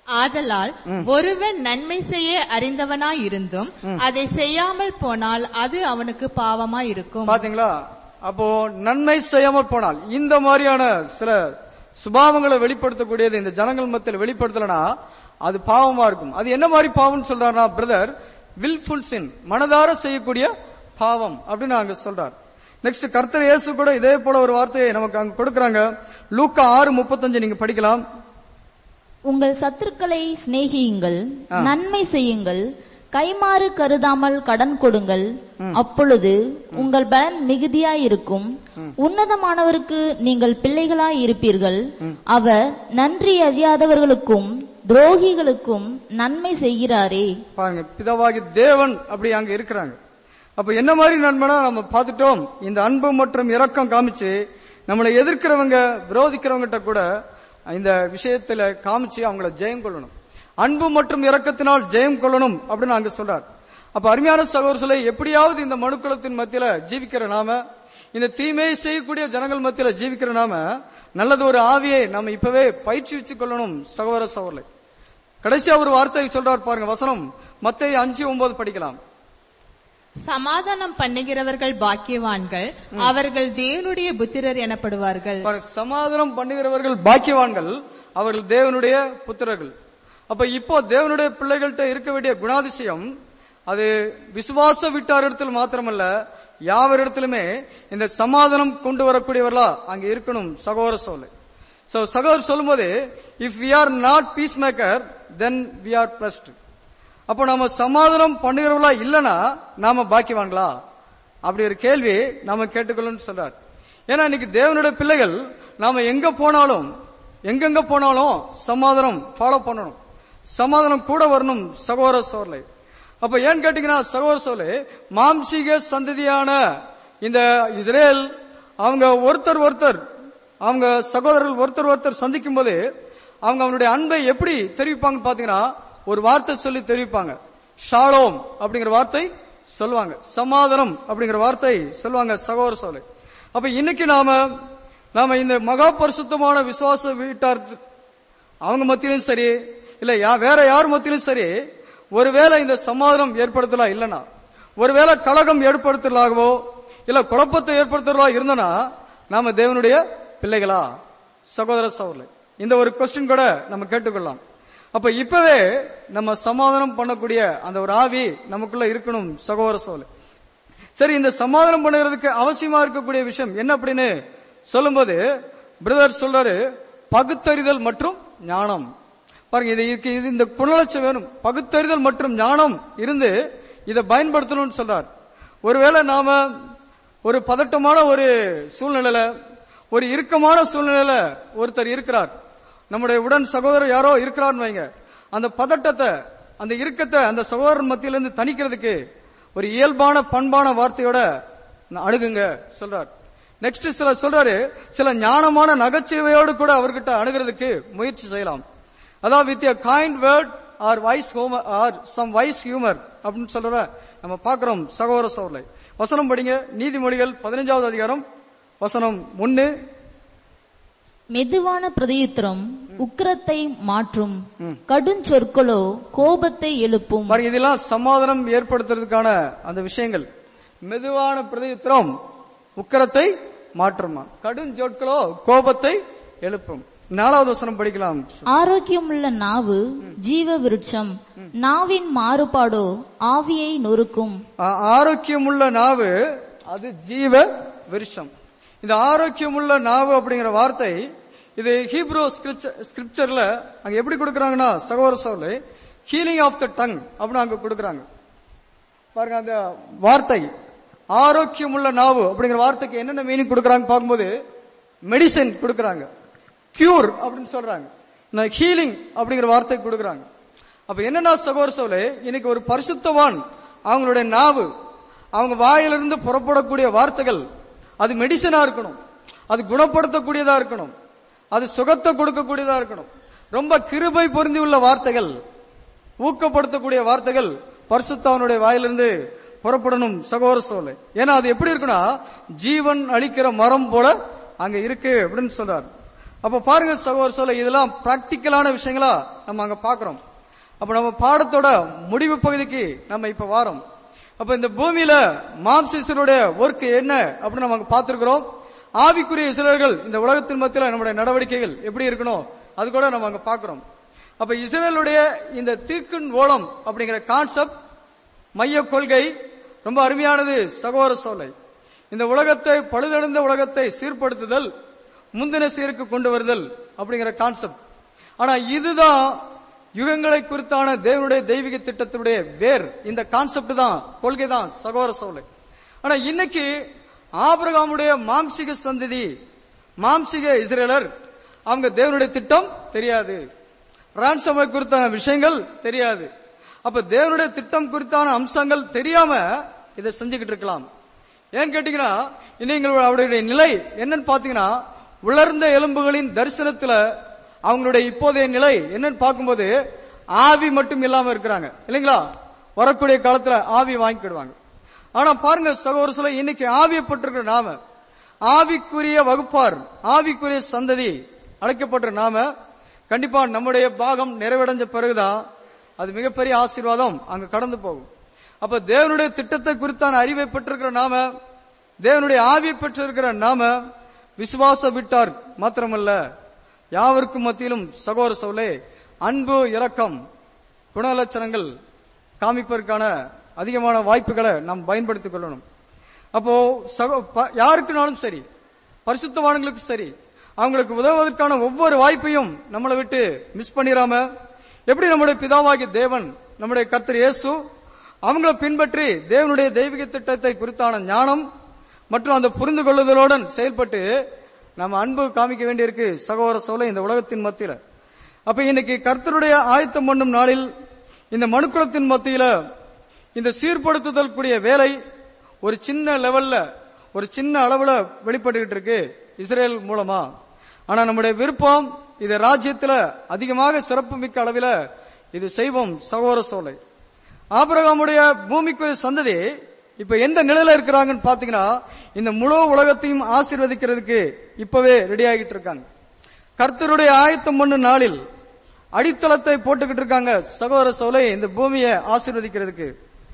ஆதலால் ஒருவன் நன்மை செய்ய அறிந்தவனாயிருந்தும் அதை செய்யாமல் போனால் அது அவனுக்கு பாவமாயிருக்கும். பாத்தீங்களா? அப்போ நன்மை செய்யாமல் போனால் இந்த மாதிரியான சில சுபாவங்களை வெளிப்படுத்தக்கூடியது இந்த ஜனங்கள் மத்தியில் வெளிப்படுத்தலனா அது பாவமா இருக்கும். அது என்ன மாதிரி பாவம் சொல்றாருன்னா பிரதர், வில்ஃபுல் சின், மனதார செய்யக்கூடிய பாவம் அப்படின்னு அங்க சொல்றார். நெக்ஸ்ட் கர்த்தர் இயேசு கூட இதே போல ஒரு வார்த்தையை நமக்கு அங்க கொடுக்கறாங்க. லூக்கா ஆறு முப்பத்தஞ்சு நீங்க படிக்கலாம். உங்கள் சத்துருக்களை சிநேகியுங்கள், நன்மை செய்யுங்கள், கைமாறு கருதாமல் கடன் கொடுங்கள், அப்பொழுது உங்கள் பலன் மிகுதியாயிருக்கும். உன்னதமானவருக்கு நீங்கள் பிள்ளைகளாய் இருப்பீர்கள். அவர் நன்றி அறியாதவர்களுக்கும் துரோகிகளுக்கும் நன்மை செய்கிறாரே. பாருங்க, பிதாவாகி தேவன் அப்படி அங்க இருக்கிறாங்க. அப்ப என்ன மாதிரி நன்மைனா நம்ம பார்த்துட்டோம். இந்த அன்பு மற்றும் இரக்கம் காமிச்சு நம்மளை எதிர்க்கிறவங்க விரோதிக்கிறவங்கிட்ட கூட இந்த விஷயத்துல காமிச்சு அவங்கள ஜெயம் கொள்ளணும். அன்பு மற்றும் இரக்கத்தினால் ஜெயம் கொள்ளணும் அப்படின்னு அங்க சொல்றார். அப்ப அருமையான சகோதரர்களை, எப்படியாவது இந்த மனுக்குலத்தின் மத்தியில ஜீவிக்கிற நாம, இந்த தீமையை செய்யக்கூடிய ஜனங்கள் மத்தியில ஜீவிக்கிற நாம நல்லது ஒரு ஆவியை நம்ம இப்பவே பயிற்சி வச்சு கொள்ளணும் சகோதர சகோதரர்களே. கடைசியா ஒரு வார்த்தை சொல்றார் பாருங்க, வசனம் மத்தேயு அஞ்சு ஒன்பது படிக்கலாம். சமாதானம் பண்ணுகிறவர்கள் பாக்கியவான்கள், அவர்கள் தேவனுடைய புத்திரர் எனப்படுவார்கள். சமாதானம் பண்ணுகிறவர்கள் பாக்கியவான்கள், அவர்கள் தேவனுடைய புத்திரர்கள். அப்ப இப்போ தேவனுடைய பிள்ளைகள்கிட்ட இருக்க வேண்டிய குணாதிசயம் அது விசுவாச வீட்டாரிடத்தில் மாத்திரமல்ல, யாவரிடத்திலுமே இந்த சமாதானம் கொண்டு வரக்கூடியவர்களா அங்க இருக்கணும் சகோதர சோலை. சோ சகோதரர் சொல்லும் போது, if we are not peace maker then we are blessed. அப்போ நாம சமாதானம் பண்ணுகிறவர்களா இல்லனா நாம பாக்கியவான்களா? அப்படி ஒரு கேள்வி நாம கேட்டுக்கொள்ளணும்னு சொல்றார். ஏன்னா இன்னைக்கு தேவனுடைய பிள்ளைகள் நாம எங்க போனாலும் எங்கெங்க போனாலும் சமாதானம் ஃபாலோ பண்ணணும், சமாதானம் கூட வரணும் சகோதர சோலை. அப்ப ஏன் கேட்டீங்கன்னா சகோதர சோலை, மாம்சீக சந்ததியான இந்த இஸ்ரேல் அவங்க ஒருத்தர் ஒருத்தர் அவங்க சகோதரர்கள் ஒருத்தர் ஒருத்தர் சந்திக்கும் போது அவங்க அவனுடைய அன்பை எப்படி தெரிவிப்பாங்க பாத்தீங்கன்னா, ஒரு வார்த்தை சொல்லி தெரிவிப்பாங்க. ஷாலோம் அப்படிங்கிற வார்த்தை சொல்லுவாங்க, சமாதானம் அப்படிங்கிற வார்த்தை சொல்லுவாங்க சகோதர சோலை. அப்ப இன்னைக்கு நாம நாம இந்த மகா பரிசுத்தமான விசுவாச வீட்டார் அவங்க மத்தியிலும் சரி, இல்ல வேற யார் மத்தியிலும் சரி, ஒருவேளை இந்த சமாதானம் ஏற்படுத்தலாம் இல்லனா, ஒருவேளை கலகம் ஏற்படுத்தலாகவோ இல்ல குழப்பத்தை ஏற்படுத்தலா இருந்தனா நாம தேவனுடைய பிள்ளைகளா சகோதர சகோதரர்களே? இந்த ஒரு கொஸ்டின் கூட நம்ம கேட்டுக்கொள்ளலாம். அப்ப இப்பவே நம்ம சமாதானம் பண்ணக்கூடிய அந்த ஒரு ஆவி நமக்குள்ள இருக்கணும் சகோதர சகோதரர்களே. சரி, இந்த சமாதானம் பண்ணுறதுக்கு அவசியமா இருக்கக்கூடிய விஷயம் என்ன அப்படின்னு சொல்லும்போது பிரதர் சொல்றாரு, பகுத்தறிதல் மற்றும் ஞானம். பாருங்க, இது இந்த குணலட்சம் வேணும். பகுத்தறிதல் மற்றும் ஞானம் இருந்து இதை பயன்படுத்தணும்னு சொல்றார். ஒருவேளை நாம ஒரு பதட்டமான ஒரு சூழ்நிலையில, ஒரு இறுக்கமான சூழ்நிலையில ஒருத்தர் இருக்கிறார், நம்முடைய உடன் சகோதரர் யாரோ இருக்கிறார்னு வைங்க. அந்த பதட்டத்தை, அந்த இறுக்கத்தை அந்த சகோதரன் மத்தியிலிருந்து தணிக்கிறதுக்கு ஒரு இயல்பான பண்பான வார்த்தையோட அணுகுங்க சொல்றார். நெக்ஸ்ட் சில சொல்றாரு, சில ஞானமான நகைச்சுவையோடு கூட அவர்கிட்ட அணுகிறதுக்கு முயற்சி செய்யலாம். அதாவது with a kind word or wise humour or some wise humour அப்படின்னு சொல்றத நம்ம பார்க்கிறோம் சகோதர சகோதரர்களே. வசனம் படிங்க, நீதிமொழிகள் பதினைஞ்சாவது அதிகாரம் வசனம் ஒன்னு. மெதுவான பிரதியுத்தரம் உக்கிரத்தை மாற்றும், கடுஞ்சொற்களோ கோபத்தை எழுப்பும். இதெல்லாம் சமாதானம் ஏற்படுத்துறதுக்கான அந்த விஷயங்கள். மெதுவான பிரதியுத்தரம் உக்கிரத்தை மாற்றுமா, கடுஞ்சொற்களோ கோபத்தை எழுப்பும். நாலாவது வசனம் படிக்கலாம். ஆரோக்கியமுள்ள நாவு ஜீவ விருட்சம், நாவின் மாறுபாடோ ஆவியை நொறுக்கும். ஆரோக்கியமுள்ள நாவு அது ஜீவ விருட்சம். இந்த ஆரோக்கியமுள்ள நாவு அப்படிங்கிற வார்த்தை இது ஹீப்ரூ ஸ்கிரிப்சர்ல அங்க எப்படி கொடுக்கறாங்கன்னா சகோதர சகோதரர்களே, ஹீலிங் ஆஃப் த டங் அப்படின்னு அங்க கொடுக்கறாங்க. பாருங்க, அந்த வார்த்தை ஆரோக்கியமுள்ள நாவு அப்படிங்கிற வார்த்தைக்கு என்னென்ன மீனிங் கொடுக்கறாங்க பார்க்கும்போது, மெடிசன் கொடுக்கறாங்க, கியூர் அப்படின்னு சொல்றாங்க, ஹீலிங் அப்படிங்கிற வார்த்தை கொடுக்கறாங்க. அப்ப என்னன்னா சகோதர சகோதரர்களே, இன்னைக்கு ஒரு பரிசுத்தவான் அவங்களுடைய நாவு, அவங்க வாயிலிருந்து புறப்படக்கூடிய வார்த்தைகள் அது மெடிசனா இருக்கணும், அது குணப்படுத்தக்கூடியதா இருக்கணும், அது சுகத்தை கொடுக்கக்கூடியதா இருக்கணும். ரொம்ப கிருபை பொருந்தி உள்ள வார்த்தைகள், ஊக்கப்படுத்தக்கூடிய வார்த்தைகள் பரிசுத்தவனுடைய வாயிலிருந்து புறப்படணும் சகோதர சகோதரர்களே. ஏன்னா அது எப்படி இருக்குன்னா ஜீவன் அளிக்கிற மரம் போல அங்க இருக்கு அப்படின்னு சொல்றாரு. அப்ப பாருங்க சகோதர சொல்ல, இதெல்லாம் பிராக்டிக்கலான விஷயங்களா நம்ம அங்க பாக்குறோம். அப்ப நம்ம பாடத்தோட முடிவு பகுதிக்கு நம்ம இப்ப வாரோம். அப்ப இந்த பூமியில மாம்சீசருடைய ஒர்க் என்ன அப்படின்னு நம்ம பார்த்திருக்கிறோம். ஆவிக்குரிய இஸ்ரேலர்கள் இந்த உலகத்தின் மத்தியில நம்முடைய நடவடிக்கைகள் எப்படி இருக்கணும் அது கூட நம்ம அங்க பாக்குறோம். அப்ப இஸ்ரேலுடைய இந்த தீர்க்கின் ஓலம் அப்படிங்கிற கான்செப்ட், மைய கொள்கை ரொம்ப அருமையானது சகோதர சோலை. இந்த உலகத்தை, பழுதடைந்த உலகத்தை சீர்படுத்துதல், முந்தின சீருக்கு கொண்டு வருதல் அப்படிங்கிற கான்செப்ட். ஆனா இதுதான் யுகங்களை குறித்தான தேவனுடைய தெய்வீக திட்டத்துடைய வேர். இந்த கான்செப்ட் தான், கொள்கை தான் சகோதர சோலை. ஆனா இன்னைக்கு ஆபிரகாமுடைய மாம்சிக சந்ததி, மாம்சிக இஸ்ரேலர், அவங்க தேவனுடைய திட்டம் தெரியாது, ரான்சமை குறித்தான விஷயங்கள் தெரியாது. அப்ப தேவனுடைய திட்டம் குறித்தான அம்சங்கள் தெரியாம இதை செஞ்சுக்கிட்டு இருக்கலாம். ஏன்னு கேட்டீங்கன்னா, இன்னைக்கு அவருடைய நிலை என்னன்னு பாத்தீங்கன்னா, உலர்ந்த எலும்புகளின் தரிசனத்துல அவங்களுடைய இப்போதைய நிலை என்னன்னு பார்க்கும்போது ஆவி மட்டும் இல்லாம இருக்கிறாங்க இல்லைங்களா? வரக்கூடிய காலத்துல ஆவி வாங்கிக்கிடுவாங்க. ஆனா பாருங்க சகோதர சொல்ல, இன்னைக்கு ஆவியப்பட்டிருக்கிற நாம, ஆவிக்குரிய வகுப்பார், ஆவிக்குரிய சந்ததி அழைக்கப்பட்ட நாம, கண்டிப்பா நம்முடைய பாகம் நிறைவடைஞ்ச பிறகுதான் அது மிகப்பெரிய ஆசீர்வாதம் அங்க கடந்து போகும். அப்ப தேவனுடைய திட்டத்தை குறித்தான அறிவை பெற்றிருக்கிற நாம, தேவனுடைய ஆவியை பெற்றிருக்கிற நாம, விசுவாச விட்டார் மாத்திரமல்ல, யாவருக்கும் மத்தியிலும் சகோதர சோலே அன்பு, இரக்கம், குணலட்சணங்கள் காமிப்பதற்கான அதிகமான வாய்ப்புகளை நாம் பயன்படுத்திக் கொள்ளணும். அப்போ யாருக்குனாலும் சரி, பரிசுத்தவான்களுக்கு சரி, அவங்களுக்கு உதவுவதற்கான ஒவ்வொரு வாய்ப்பையும் நம்மளை விட்டு மிஸ் பண்ணிடாம, எப்படி நம்முடைய பிதாவாகிய தேவன், நம்முடைய கர்த்தர் இயேசு அவங்களை பின்பற்றி தேவனுடைய தெய்வீக திட்டத்தை குறித்தான ஞானம் மற்றும் அந்த புரிந்து கொள்ளுதலுடன் செயல்பட்டு நம்ம அன்பு காமிக்க வேண்டியிருக்கு சகோதர சோலை இந்த உலகத்தின் மத்தியில. அப்ப இன்னைக்கு கர்த்தருடைய ஆயத்தம் பண்ணும் நாளில் இந்த மனுக்குலத்தின் மத்தியில இந்த சீர்படுத்துதல் கூடிய வேலை ஒரு சின்ன லெவல்ல, ஒரு சின்ன அளவுல வெளிப்பட்டுக்கிட்டு இருக்கு இஸ்ரேல் மூலமா. ஆனா நம்முடைய விருப்பம் இது ராஜ்யத்துல அதிகமாக சிறப்பு மிக்க அளவில் இது செய்வோம் சகோதர சோலை. ஆபிரகாமுடைய பூமிக்குரிய சந்ததி இப்ப எந்த நிலையில இருக்கிறாங்கன்னு பாத்தீங்கன்னா, இந்த முழு உலகத்தையும் ஆசீர்வதிக்கிறதுக்கு இப்பவே ரெடி ஆகிட்டு இருக்காங்க. கர்த்தருடைய ஆயத்தம் பண்ண நாளில் அடித்தளத்தை போட்டுக்கிட்டு இருக்காங்க சகோதர சோலை. இந்த பூமியை ஆசீர்வதிக்கிறதுக்கு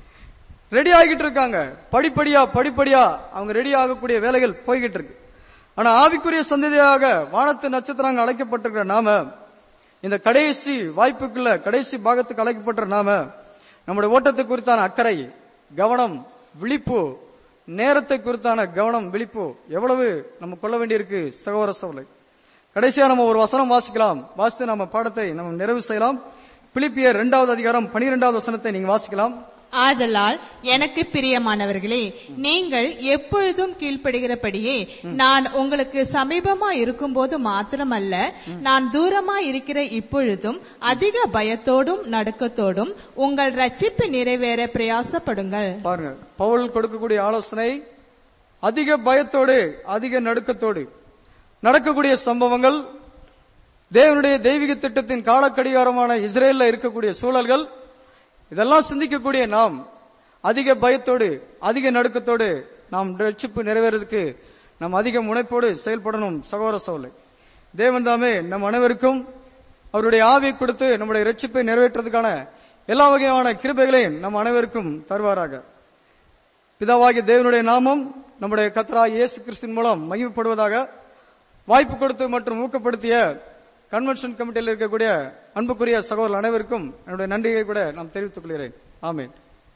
ரெடி ஆகிட்டு இருக்காங்க. படிப்படியா படிப்படியா அவங்க ரெடி ஆகக்கூடிய வேலைகள் போய்கிட்டு இருக்கு. ஆனா ஆவிக்குரிய சந்ததியாக வானத்து நட்சத்திரங்கள் அழைக்கப்பட்டிருக்கிற நாம, இந்த கடைசி வாய்ப்புக்குள்ள கடைசி பாகத்துக்கு அழைக்கப்பட்ட நாம, நம்முடைய ஓட்டத்தை குறித்தான அக்கறை, கவனம், விழிப்பு, நேரத்தை குறித்தான கவனம், விழிப்பு எவ்வளவு நம்ம கொள்ள வேண்டியிருக்கு சகோதர சோலை. கடைசியா நம்ம ஒரு வசனம் வாசிக்கலாம், வாசித்து நம்ம பாடத்தை நம்ம நிறைவு செய்யலாம். பிலிப்பியர் இரண்டாவது அதிகாரம் பனிரெண்டாவது வசனத்தை நீங்க வாசிக்கலாம். ஆதலால் எனக்கு பிரியமானவர்களே, நீங்கள் எப்பொழுதும் கீழ்ப்படுகிறபடியே நான் உங்களுக்கு சமீபமா இருக்கும் போது மாத்திரமல்ல, நான் தூரமா இருக்கிற இப்பொழுதும் அதிக பயத்தோடும் நடுக்கத்தோடும் உங்கள் ரட்சிப்பு நிறைவேற பிரயாசப்படுங்கள். பாருங்க, பவுல் கொடுக்கக்கூடிய ஆலோசனை அதிக பயத்தோடு அதிக நடுக்கத்தோடு நடக்கக்கூடிய சம்பவங்கள், தேவனுடைய தெய்வீக திட்டத்தின் காலக்கடிகாரமான இஸ்ரேல்ல இருக்கக்கூடிய சூழல்கள், இதெல்லாம் சிந்திக்கக்கூடிய நாம் அதிக பயத்தோடு அதிக நடுக்கத்தோடு நாம் ரட்சிப்பு நிறைவேறதுக்கு நாம் அதிக முனைப்போடு செயல்படணும் சகோதர சோலை. தேவன் தாமே நம் அனைவருக்கும் அவருடைய ஆவியை கொடுத்து நம்முடைய ரட்சிப்பை நிறைவேற்றுவதற்கான எல்லா வகையான கிருபைகளையும் நம் அனைவருக்கும் தருவாராக. பிதாவாகிய தேவனுடைய நாமம் நம்முடைய கர்த்தராகிய இயேசு கிறிஸ்துவின் மூலம் மகிமைப்படுவதாக. வாய்ப்பு கொடுத்து மற்றும் ஊக்கப்படுத்திய கன்வென்ஷன் கமிட்டியில் இருக்கக்கூடிய அன்புக்குரிய சகோதரர்கள் அனைவருக்கும் என்னுடைய நன்றியை கூட நான் தெரிவித்துக் கொள்கிறேன். ஆமென்.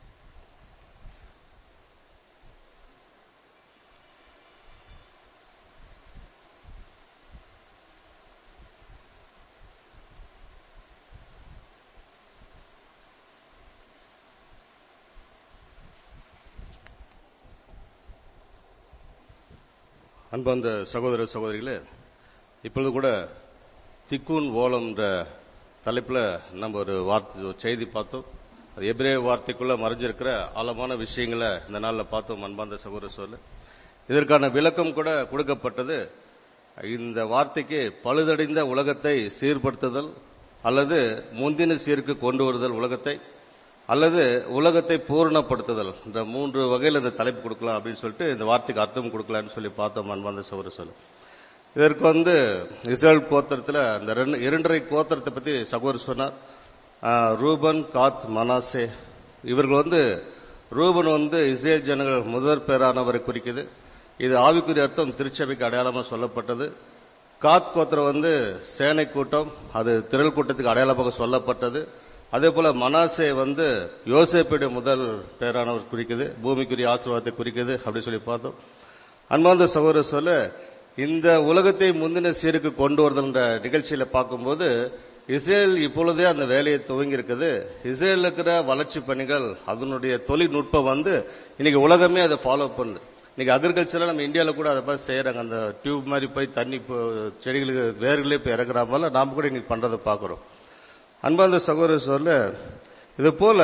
அன்பந்த சகோதர சகோதரிகளே, இப்பொழுது கூட திக்குன் ஓலம் என்ற தலைப்புல நம்ம ஒரு வார்த்தை ஒரு செய்தி பார்த்தோம். அது எபிரேய வார்த்தைக்குள்ள மறைஞ்சிருக்கிற ஆழமான விஷயங்களை இந்த நாளில் பார்த்தோம். அன்பார்ந்த சகோதர சகோதரர்களே, இதற்கான விளக்கம் கூட கொடுக்கப்பட்டது. இந்த வார்த்தைக்கு பழுதடைந்த உலகத்தை சீர்படுத்துதல் அல்லது முந்தின சீருக்கு கொண்டு வருதல் உலகத்தை, அல்லது உலகத்தை பூரணப்படுத்துதல், இந்த மூன்று வகையில் இந்த தலைப்பு கொடுக்கலாம் அப்படின்னு சொல்லிட்டு இந்த வார்த்தைக்கு அர்த்தம் கொடுக்கலான்னு சொல்லி பார்த்தோம். அன்பார்ந்த சகோதர சகோதரர்களே, இதற்கு வந்து இஸ்ரேல் கோத்திரத்தில் அந்த இரண்டரை கோத்திரத்தை பத்தி சகோதரர் சொன்னார். ரூபன், காத், மனாசே. இவர்கள் வந்து ரூபன் வந்து இஸ்ரேல் ஜனங்கள் முதற் பேரானவரை குறிக்குது. இது ஆவிக்குரிய அர்த்தம் திருச்சபைக்கு அடையாளமா சொல்லப்பட்டது. காத் கோத்திரம் வந்து சேனை கூட்டம், அது திரள் கூட்டத்துக்கு அடையாளமாக சொல்லப்பட்டது. அதே போல மனாசே வந்து யோசேப்புடைய முதல் பேரானவர் குறிக்குது, பூமிக்குரிய ஆசீர்வாதத்தை குறிக்குது அப்படின்னு சொல்லி பார்த்தோம். அன்பார்ந்த சகோதரர் சொல்ல, இந்த உலகத்தை முந்தின சீருக்கு கொண்டு வருதல் என்ற நிகழ்ச்சியில பார்க்கும்போது இஸ்ரேல் இப்பொழுதே அந்த வேலையை துவங்கி இருக்குது. இஸ்ரேல் இருக்கிற வளர்ச்சி பணிகள், அதனுடைய தொழில்நுட்பம் வந்து இன்னைக்கு உலகமே அதை ஃபாலோ பண்ணுது. இன்னைக்கு அக்ரிகல்ச்சர்ல நம்ம இந்தியாவில கூட அதை பார்த்து செய்யறாங்க. அந்த டியூப் மாதிரி போய் தண்ணி செடிகளுக்கு வேர்களே போய் இறக்குற போல நாம கூட இன்னைக்கு பண்றதை பாக்குறோம். அன்பார்ந்த சகோதரர் சொல்ல, இது போல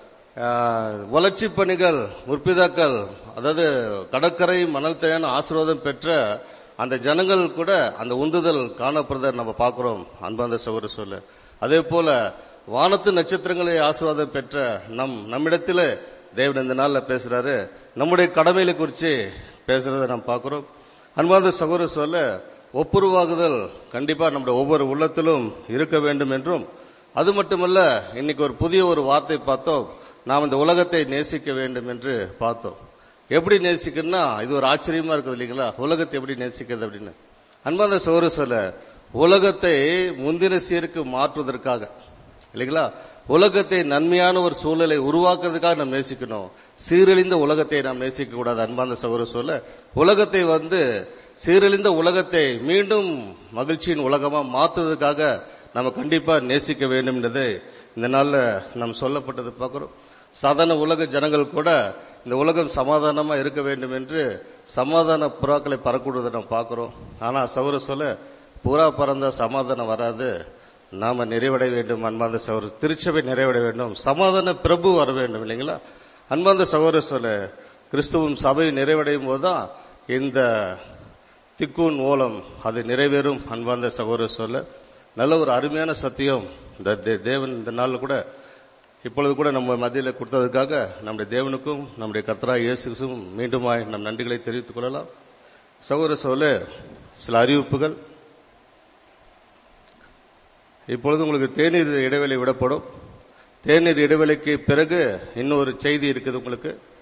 வளர்ச்சி பணிகள், முற்பிதாக்கள், அதாவது கடற்கரை மணல் தரையான ஆசீர்வாதம் பெற்ற அந்த ஜனங்கள் கூட அந்த உந்துதல் காணப்படுறத நம்ம பார்க்கிறோம். அன்பார்ந்த சகோதரர் சொல்ல, அதே போல வானத்து நட்சத்திரங்களை ஆசீர்வாதம் பெற்ற நம் நம்மிடத்தில் தேவன் இந்த நாள்ல பேசுறாரு. நம்முடைய கடமைகளை குறித்து பேசுறதை நாம் பார்க்கிறோம். அன்பார்ந்த சகோதரர் சொல்ல, ஒப்புருவாகுதல் கண்டிப்பா நம்முடைய ஒவ்வொரு உள்ளத்திலும் இருக்க வேண்டும் என்றும், அது மட்டுமல்ல இன்னைக்கு ஒரு புதிய ஒரு வார்த்தை பார்த்தோம், நாம் இந்த உலகத்தை நேசிக்க வேண்டும் என்று பார்த்தோம். எப்படி நேசிக்கணும்னா இது ஒரு ஆச்சரியமா இருக்குது இல்லைங்களா? உலகத்தை எப்படி நேசிக்கிறது அப்படின்னு. அன்பார்ந்த சகோதரர் சொல்ல, உலகத்தை முந்தின சீருக்கு மாற்றுவதற்காக இல்லைங்களா, உலகத்தை நன்மையான ஒரு சூழலை உருவாக்குறதுக்காக நாம் நேசிக்கணும். சீரழிந்த உலகத்தை நாம் நேசிக்க கூடாது. அன்பார்ந்த சகோதரர் சொல்ல, உலகத்தை வந்து சீரழிந்த உலகத்தை மீண்டும் மகிழ்ச்சியின் உலகமா மாற்றுவதற்காக நம்ம கண்டிப்பா நேசிக்க வேண்டும் என்றதை இந்த நாள்ல நாம் சொல்லப்பட்டது பார்க்கிறோம். சாதாரண உலக ஜனங்கள் கூட இந்த உலகம் சமாதானமா இருக்க வேண்டும் என்று சமாதான புறாக்களை பறக்கூடுவதை நாம் பார்க்கிறோம். ஆனா சகோதரர் சொல்ல, புறா பறந்தா சமாதானம் வராது, நாம நிறைவடைய வேண்டும். அன்பார்ந்த சகோதரர், திருச்சபை நிறைவடைய வேண்டும், சமாதான பிரபு வர வேண்டும் இல்லைங்களா? அன்பார்ந்த சகோதரர் சொல்ல, கிறிஸ்துவும் சபை நிறைவடையும் போதுதான் இந்த திக்கூன் ஓலம் அது நிறைவேறும். அன்பார்ந்த சகோதரர் சொல்ல, நல்ல ஒரு அருமையான சத்தியம் இந்த தேவன் இந்த நாள் கூட இப்பொழுது கூட நம்ம மத்தியில் கொடுத்ததுக்காக நம்முடைய தேவனுக்கும் நம்முடைய கர்த்தராகிய இயேசுவுக்கும் மீண்டுமாய் நம் நன்றிகளை தெரிவித்துக் கொள்ளலாம். சகோதரர் சொல்ல, சில அறிவிப்புகள். இப்பொழுது உங்களுக்கு தேநீர் இடைவெளி விடப்படும். தேநீர் இடைவெளிக்கு பிறகு இன்னொரு செய்தி இருக்குது உங்களுக்கு.